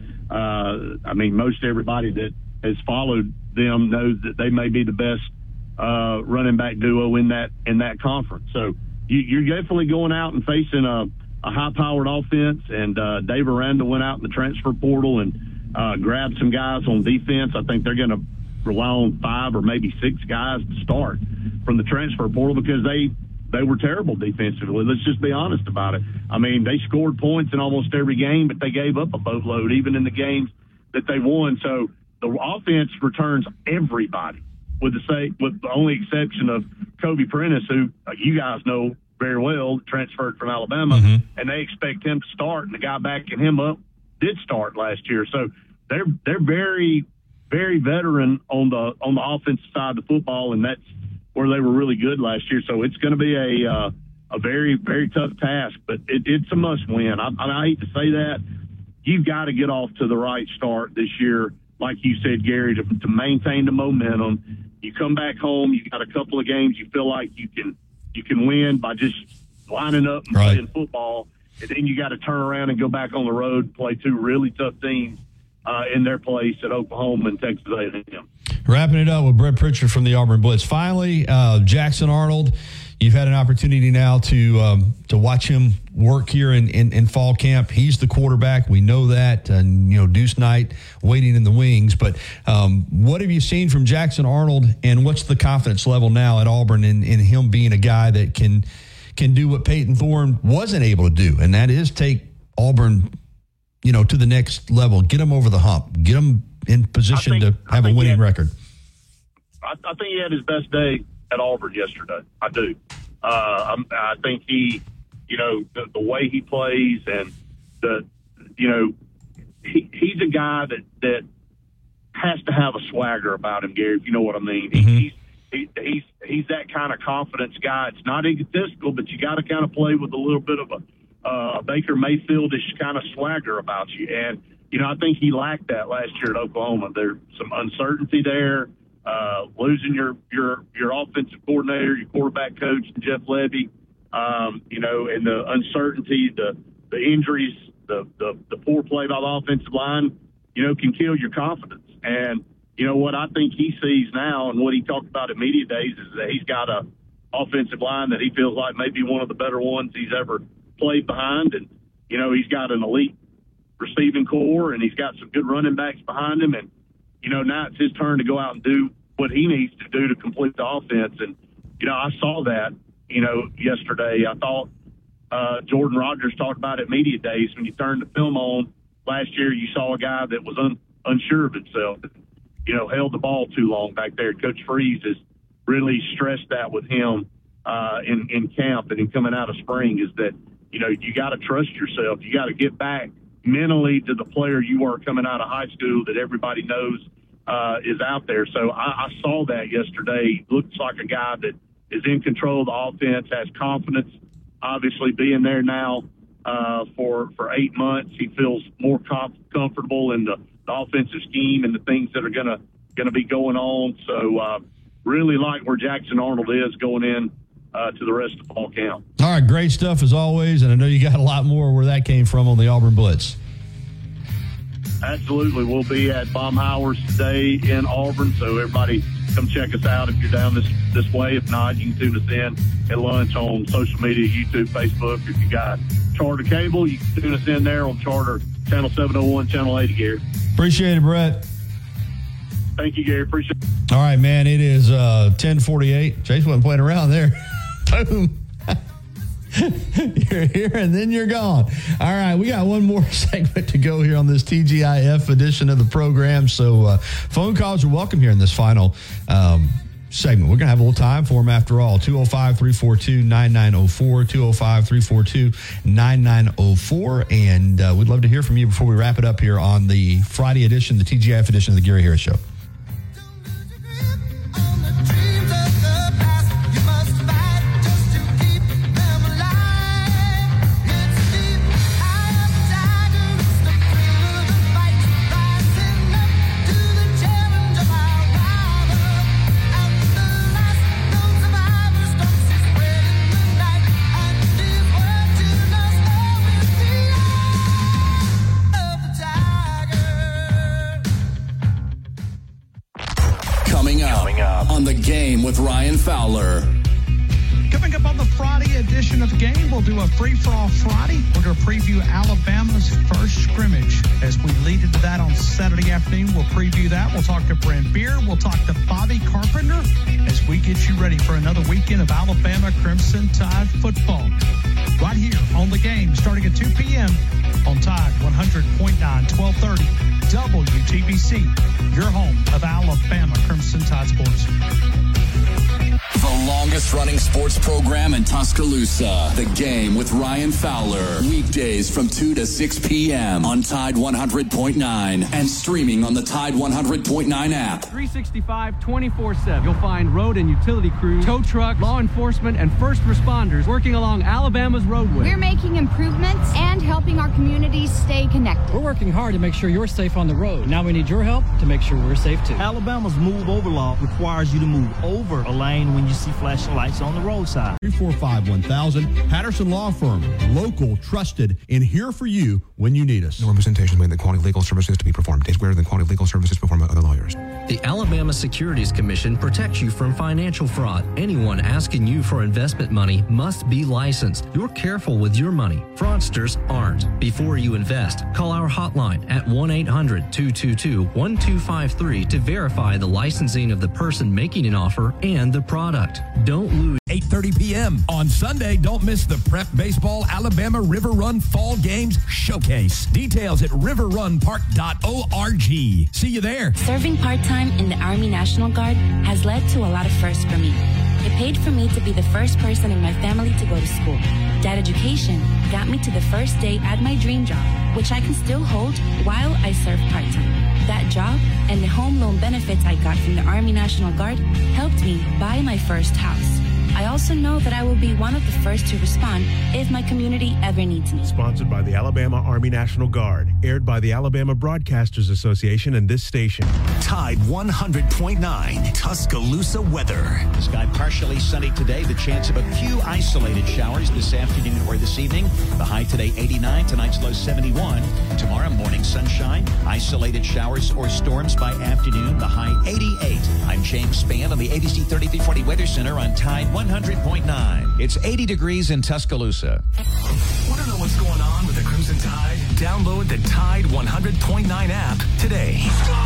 Uh, I mean, most everybody that has followed them knows that they may be the best uh, running back duo in that in that conference. So you, you're definitely going out and facing a, a high-powered offense. And uh, Dave Aranda went out in the transfer portal and uh, grabbed some guys on defense. I think they're going to rely on five or maybe six guys to start from the transfer portal because they – They were terrible defensively. Let's just be honest about it. I mean, they scored points in almost every game, but they gave up a boatload, even in the games that they won. So the offense returns everybody. with the say, with the only exception of Kobe Prentice, who uh, you guys know very well, transferred from Alabama, Mm-hmm. and they expect him to start, and the guy backing him up did start last year. So they're they're very, very veteran on the on the offensive side of the football, and that's where they were really good last year. So it's going to be a uh, a very, very tough task, but it, it's a must-win. I, I hate to say that. You've got to get off to the right start this year, like you said, Gary, to, to maintain the momentum. You come back home, you got a couple of games you feel like you can you can win by just lining up and right. playing football, and then you got to turn around and go back on the road and play two really tough teams uh, in their place at Oklahoma and Texas A and M. Wrapping it up with Brett Pritchard from the Auburn Blitz. Finally, uh, Jackson Arnold. You've had an opportunity now to um, to watch him work here in, in, in fall camp. He's the quarterback. We know that. And, you know, Deuce Knight waiting in the wings. But um, what have you seen from Jackson Arnold, and what's the confidence level now at Auburn in, in him being a guy that can can do what Peyton Thorne wasn't able to do, and that is take Auburn, you know, to the next level, get them over the hump, get them in position think, to have a winning had, record? I, I think he had his best day at Auburn yesterday. I do. Uh, I, I think he, you know, the, the way he plays and the, you know, he, he's a guy that, that has to have a swagger about him, Gary, if you know what I mean. Mm-hmm. He, he's, he, he's, he's that kind of confidence guy. It's not egotistical, but you got to kind of play with a little bit of a, uh, Baker Mayfield-ish kind of swagger about you. And, you know, I think he lacked that last year at Oklahoma. There's some uncertainty there. Uh, losing your, your, your offensive coordinator, your quarterback coach, Jeff Levy, um, you know, and the uncertainty, the, the injuries, the, the, the poor play by the offensive line, you know, can kill your confidence. And, you know, what I think he sees now and what he talked about at media days is that he's got a offensive line that he feels like may be one of the better ones he's ever played behind. And, you know, he's got an elite receiving core, and he's got some good running backs behind him. And, you know, now it's his turn to go out and do what he needs to do to complete the offense. And, you know, I saw that, you know, yesterday. I thought uh, Jordan Rodgers talked about it media days. When you turned the film on last year, you saw a guy that was un- unsure of himself, you know, held the ball too long back there. Coach Freeze has really stressed that with him uh, in, in camp and in coming out of spring, is that, you know, you got to trust yourself. You got to get back mentally to the player you were coming out of high school that everybody knows Uh, is out there. So I, I saw that yesterday. Looks like a guy that is in control of the offense, has confidence. Obviously, being there now uh, for for eight months, he feels more com- comfortable in the, the offensive scheme and the things that are gonna gonna be going on. So uh, really like where Jackson Arnold is going in uh, to the rest of the fall camp. All right, great stuff as always, and I know you got a lot more where that came from on the Auburn Blitz. Absolutely. We'll be at Baumhower's today in Auburn, so everybody come check us out if you're down this, this way. If not, you can tune us in at lunch on social media, YouTube, Facebook. If you got Charter Cable, you can tune us in there on Charter Channel seven oh one, Channel eighty, Gary. Appreciate it, Brett. Thank you, Gary. Appreciate it. All right, man. It is uh, ten forty-eight. Chase wasn't playing around there. Boom. You're here and then you're gone. All right, we got one more segment to go here on this T G I F edition of the program. So uh, phone calls are welcome here in this final um, segment. We're going to have a little time for them after all. two oh five, three four two, nine nine oh four, two oh five, three four two, nine nine oh four. And uh, we'd love to hear from you before we wrap it up here on the Friday edition, the T G I F edition of the Gary Harris Show. do a free-for-all Friday. We're going to preview Alabama's first scrimmage. As we lead into that on Saturday afternoon, we'll preview that. We'll talk to Brent Beer. We'll talk to Bobby Carpenter as we get you ready for another weekend of Alabama Crimson Tide football. Right here on The Game, starting at two p.m. on Tide one hundred point nine, twelve thirty W T B C, your home of Alabama Crimson Tide Sports. The longest running sports program in Tuscaloosa. The Game with Ryan Fowler. Weekdays from two to six p.m. on Tide one hundred point nine and streaming on the Tide one hundred point nine app. three sixty-five, twenty-four seven. You'll find road and utility crews, tow truck, law enforcement, and first responders working along Alabama's roadway. We're making improvements and helping our communities stay connected. We're working hard to make sure you're safe on the road. Now we need your help to make sure we're safe too. Alabama's move over law requires you to move over a lane when you see flashing lights on the roadside. three four five, one thousand. Patterson Law Firm. Local, trusted, and here for you when you need us. No representation made that quality legal services to be performed is greater than quality legal services performed by other lawyers. The Alabama Securities Commission protects you from financial fraud. Anyone asking you for investment money must be licensed. You're careful with your money. Fraudsters aren't. Before you invest, call our hotline at one eight hundred, two two two, one two five three to verify the licensing of the person making an offer and the product. Don't lose. eight thirty p.m. on Sunday. Don't miss the Prep Baseball Alabama River Run Fall Games Showcase. Details at river run park dot org. See you there. Serving part-time in the Army National Guard has led to a lot of firsts for me. It paid for me to be the first person in my family to go to school. That education got me to the first day at my dream job, which I can still hold while I serve part-time. That job and the home loan benefits I got from the Army National Guard helped me buy my first house. I also know that I will be one of the first to respond if my community ever needs me. Sponsored by the Alabama Army National Guard. Aired by the Alabama Broadcasters Association and this station. Tide one hundred point nine Tuscaloosa weather. The sky partially sunny today. The chance of a few isolated showers this afternoon or this evening. The high today eighty-nine. Tonight's low seventy-one. Tomorrow morning sunshine. Isolated showers or storms by afternoon. The high eighty-eight. I'm James Spann on the A B C thirty-three forty Weather Center on Tide one hundred point nine. It's eighty degrees in Tuscaloosa. Want to know what's going on with the Crimson Tide? Download the Tide one hundred point nine app today.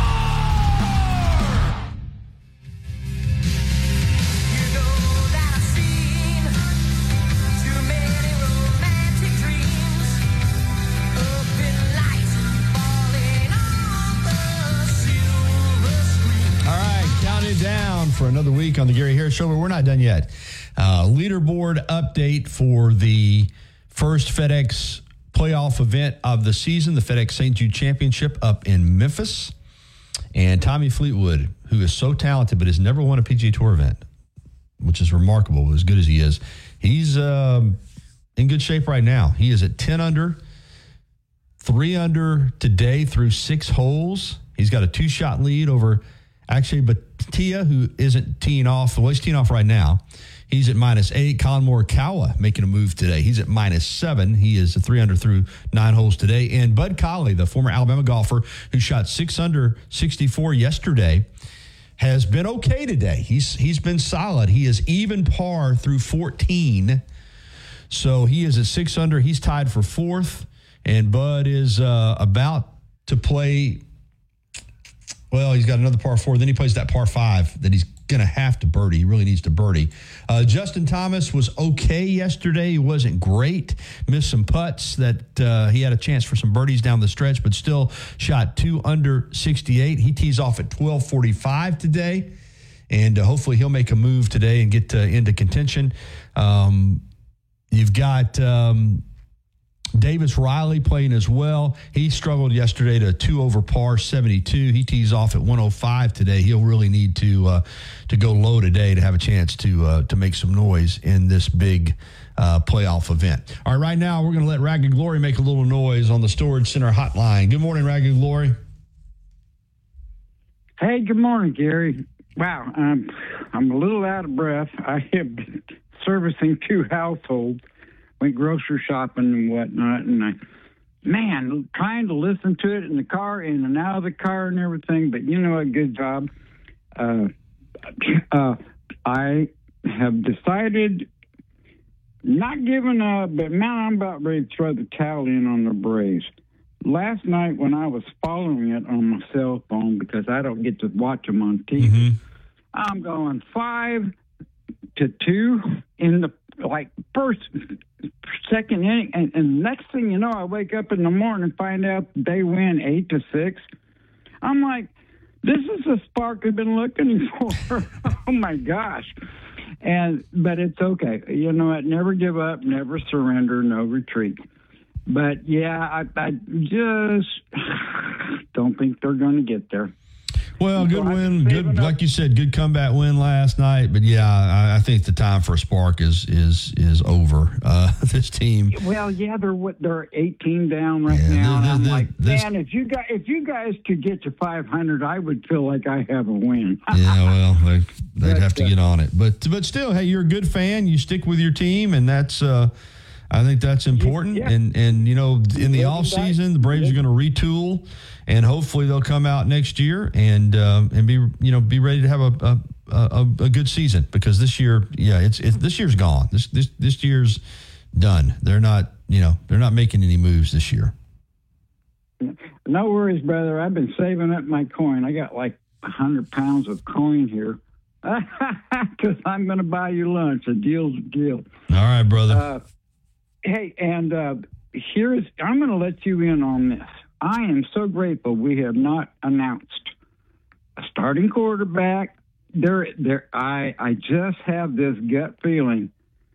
Down for another week on the Gary Harris Show, but we're not done yet. Uh, leaderboard update for the first FedEx playoff event of the season, the FedEx Saint Jude Championship up in Memphis. And Tommy Fleetwood, who is so talented but has never won a P G A Tour event, which is remarkable, as good as he is, he's um, in good shape right now. He is at ten under, three under today through six holes. He's got a two-shot lead over Actually, but Tia, who isn't teeing off, well, he's teeing off right now. He's at minus eight. Colin Morikawa making a move today. He's at minus seven. He is a three under through nine holes today. And Bud Colley, the former Alabama golfer who shot six under sixty-four yesterday, has been okay today. He's he's been solid. He is even par through fourteen. So he is at six under. He's tied for fourth. And Bud is uh, about to play. Well, he's got another par four. Then he plays that par five that he's going to have to birdie. He really needs to birdie. Uh, Justin Thomas was okay yesterday. He wasn't great. Missed some putts that uh, he had a chance for some birdies down the stretch, but still shot two under sixty-eight. He tees off at twelve forty-five today, and uh, hopefully he'll make a move today and get uh, into contention. Um, you've got... Um, Davis Riley playing as well. He struggled yesterday to two over par seventy-two. He tees off at one oh five today. He'll really need to uh, to go low today to have a chance to uh, to make some noise in this big uh, playoff event. All right, right now we're going to let Ragged Glory make a little noise on the Storage Center hotline. Good morning, Ragged Glory. Hey, good morning, Gary. Wow, I'm I'm a little out of breath. I have been servicing two households. Went grocery shopping and whatnot, and I, man, trying to listen to it in the car, in and out of the car and everything, but you know, a good job. Uh, uh, I have decided not giving up, but man, I'm about ready to throw the towel in on the Braves. Last night when I was following it on my cell phone, because I don't get to watch them on T V, mm-hmm. I'm going five to two in the like first, second inning, and, and next thing you know, I wake up in the morning and find out they win eight to six. I'm like, this is the spark I've been looking for. Oh my gosh! And but it's okay. You know what? Never give up, never surrender, no retreat. But yeah, I, I just don't think they're going to get there. Well, good win, good like you said, good comeback win last night. But yeah, I, I think the time for a spark is is is over. Uh, this team. Well, yeah, they're what they're eighteen down right yeah, now. This, and I'm this, like, this, man, if you guys if you guys could get to five hundred, I would feel like I have a win. Yeah, well, they, they'd have to get on it. But but still, hey, you're a good fan. You stick with your team, and that's. Uh, I think that's important. Yeah. And, and, you know, in the off season, the Braves are going to retool, and hopefully they'll come out next year and uh, and be, you know, be ready to have a a, a, a good season, because this year, yeah, it's, it's this year's gone. This, this, this year's done. They're not, you know, they're not making any moves this year. No worries, brother. I've been saving up my coin. I got like a hundred pounds of coin here. Because I'm going to buy you lunch. A deal's a deal. All right, brother. Uh, Hey, and uh, here's, I'm going to let you in on this. I am so grateful we have not announced a starting quarterback. There, there. I, I just have this gut feeling.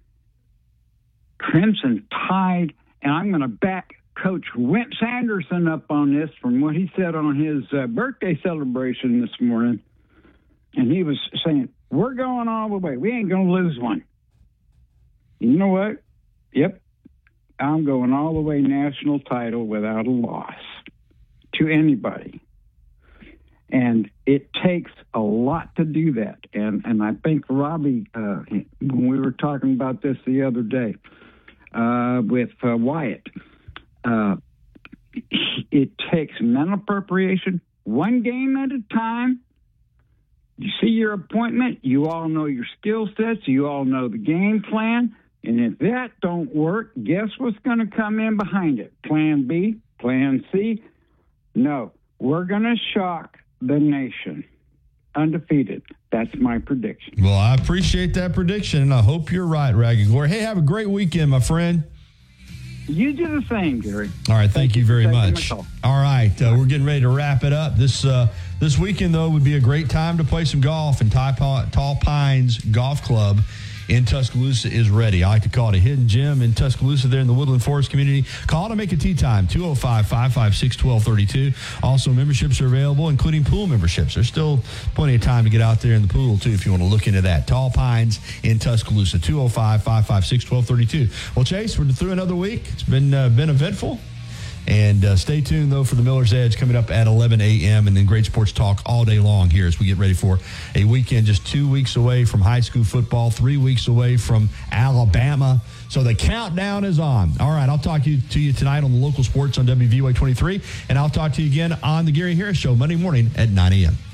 Crimson Tide, and I'm going to back Coach Wentz Anderson up on this from what he said on his uh, birthday celebration this morning. And he was saying, we're going all the way. We ain't going to lose one. You know what? Yep. I'm going all the way national title without a loss to anybody. And it takes a lot to do that. And and I think Robbie, uh, when we were talking about this the other day uh, with uh, Wyatt, uh, it takes mental preparation, one game at a time. You see your appointment. You all know your skill sets. You all know the game plan. And if that don't work, guess what's going to come in behind it? Plan B, Plan C. No, we're going to shock the nation. Undefeated. That's my prediction. Well, I appreciate that prediction, and I hope you're right, Raggy Glory. Hey, have a great weekend, my friend. You do the same, Gary. All right, thank, thank you very much. All right, uh, we're getting ready to wrap it up. This uh, this weekend, though, would be a great time to play some golf, and Tall Pines Golf Club in Tuscaloosa is ready. I like to call it a hidden gem in Tuscaloosa there in the Woodland Forest community. Call to make a tee time, two oh five, five five six, one two three two. Also, memberships are available, including pool memberships. There's still plenty of time to get out there in the pool, too, if you want to look into that. Tall Pines in Tuscaloosa, two oh five, five five six, one two three two. Well, Chase, we're through another week. It's been uh, been eventful. And uh, stay tuned, though, for the Miller's Edge coming up at eleven a.m. and then great sports talk all day long here as we get ready for a weekend just two weeks away from high school football, three weeks away from Alabama. So the countdown is on. All right, I'll talk to you, to you tonight on the local sports on W V U A twenty-three, and I'll talk to you again on the Gary Harris Show Monday morning at nine a.m.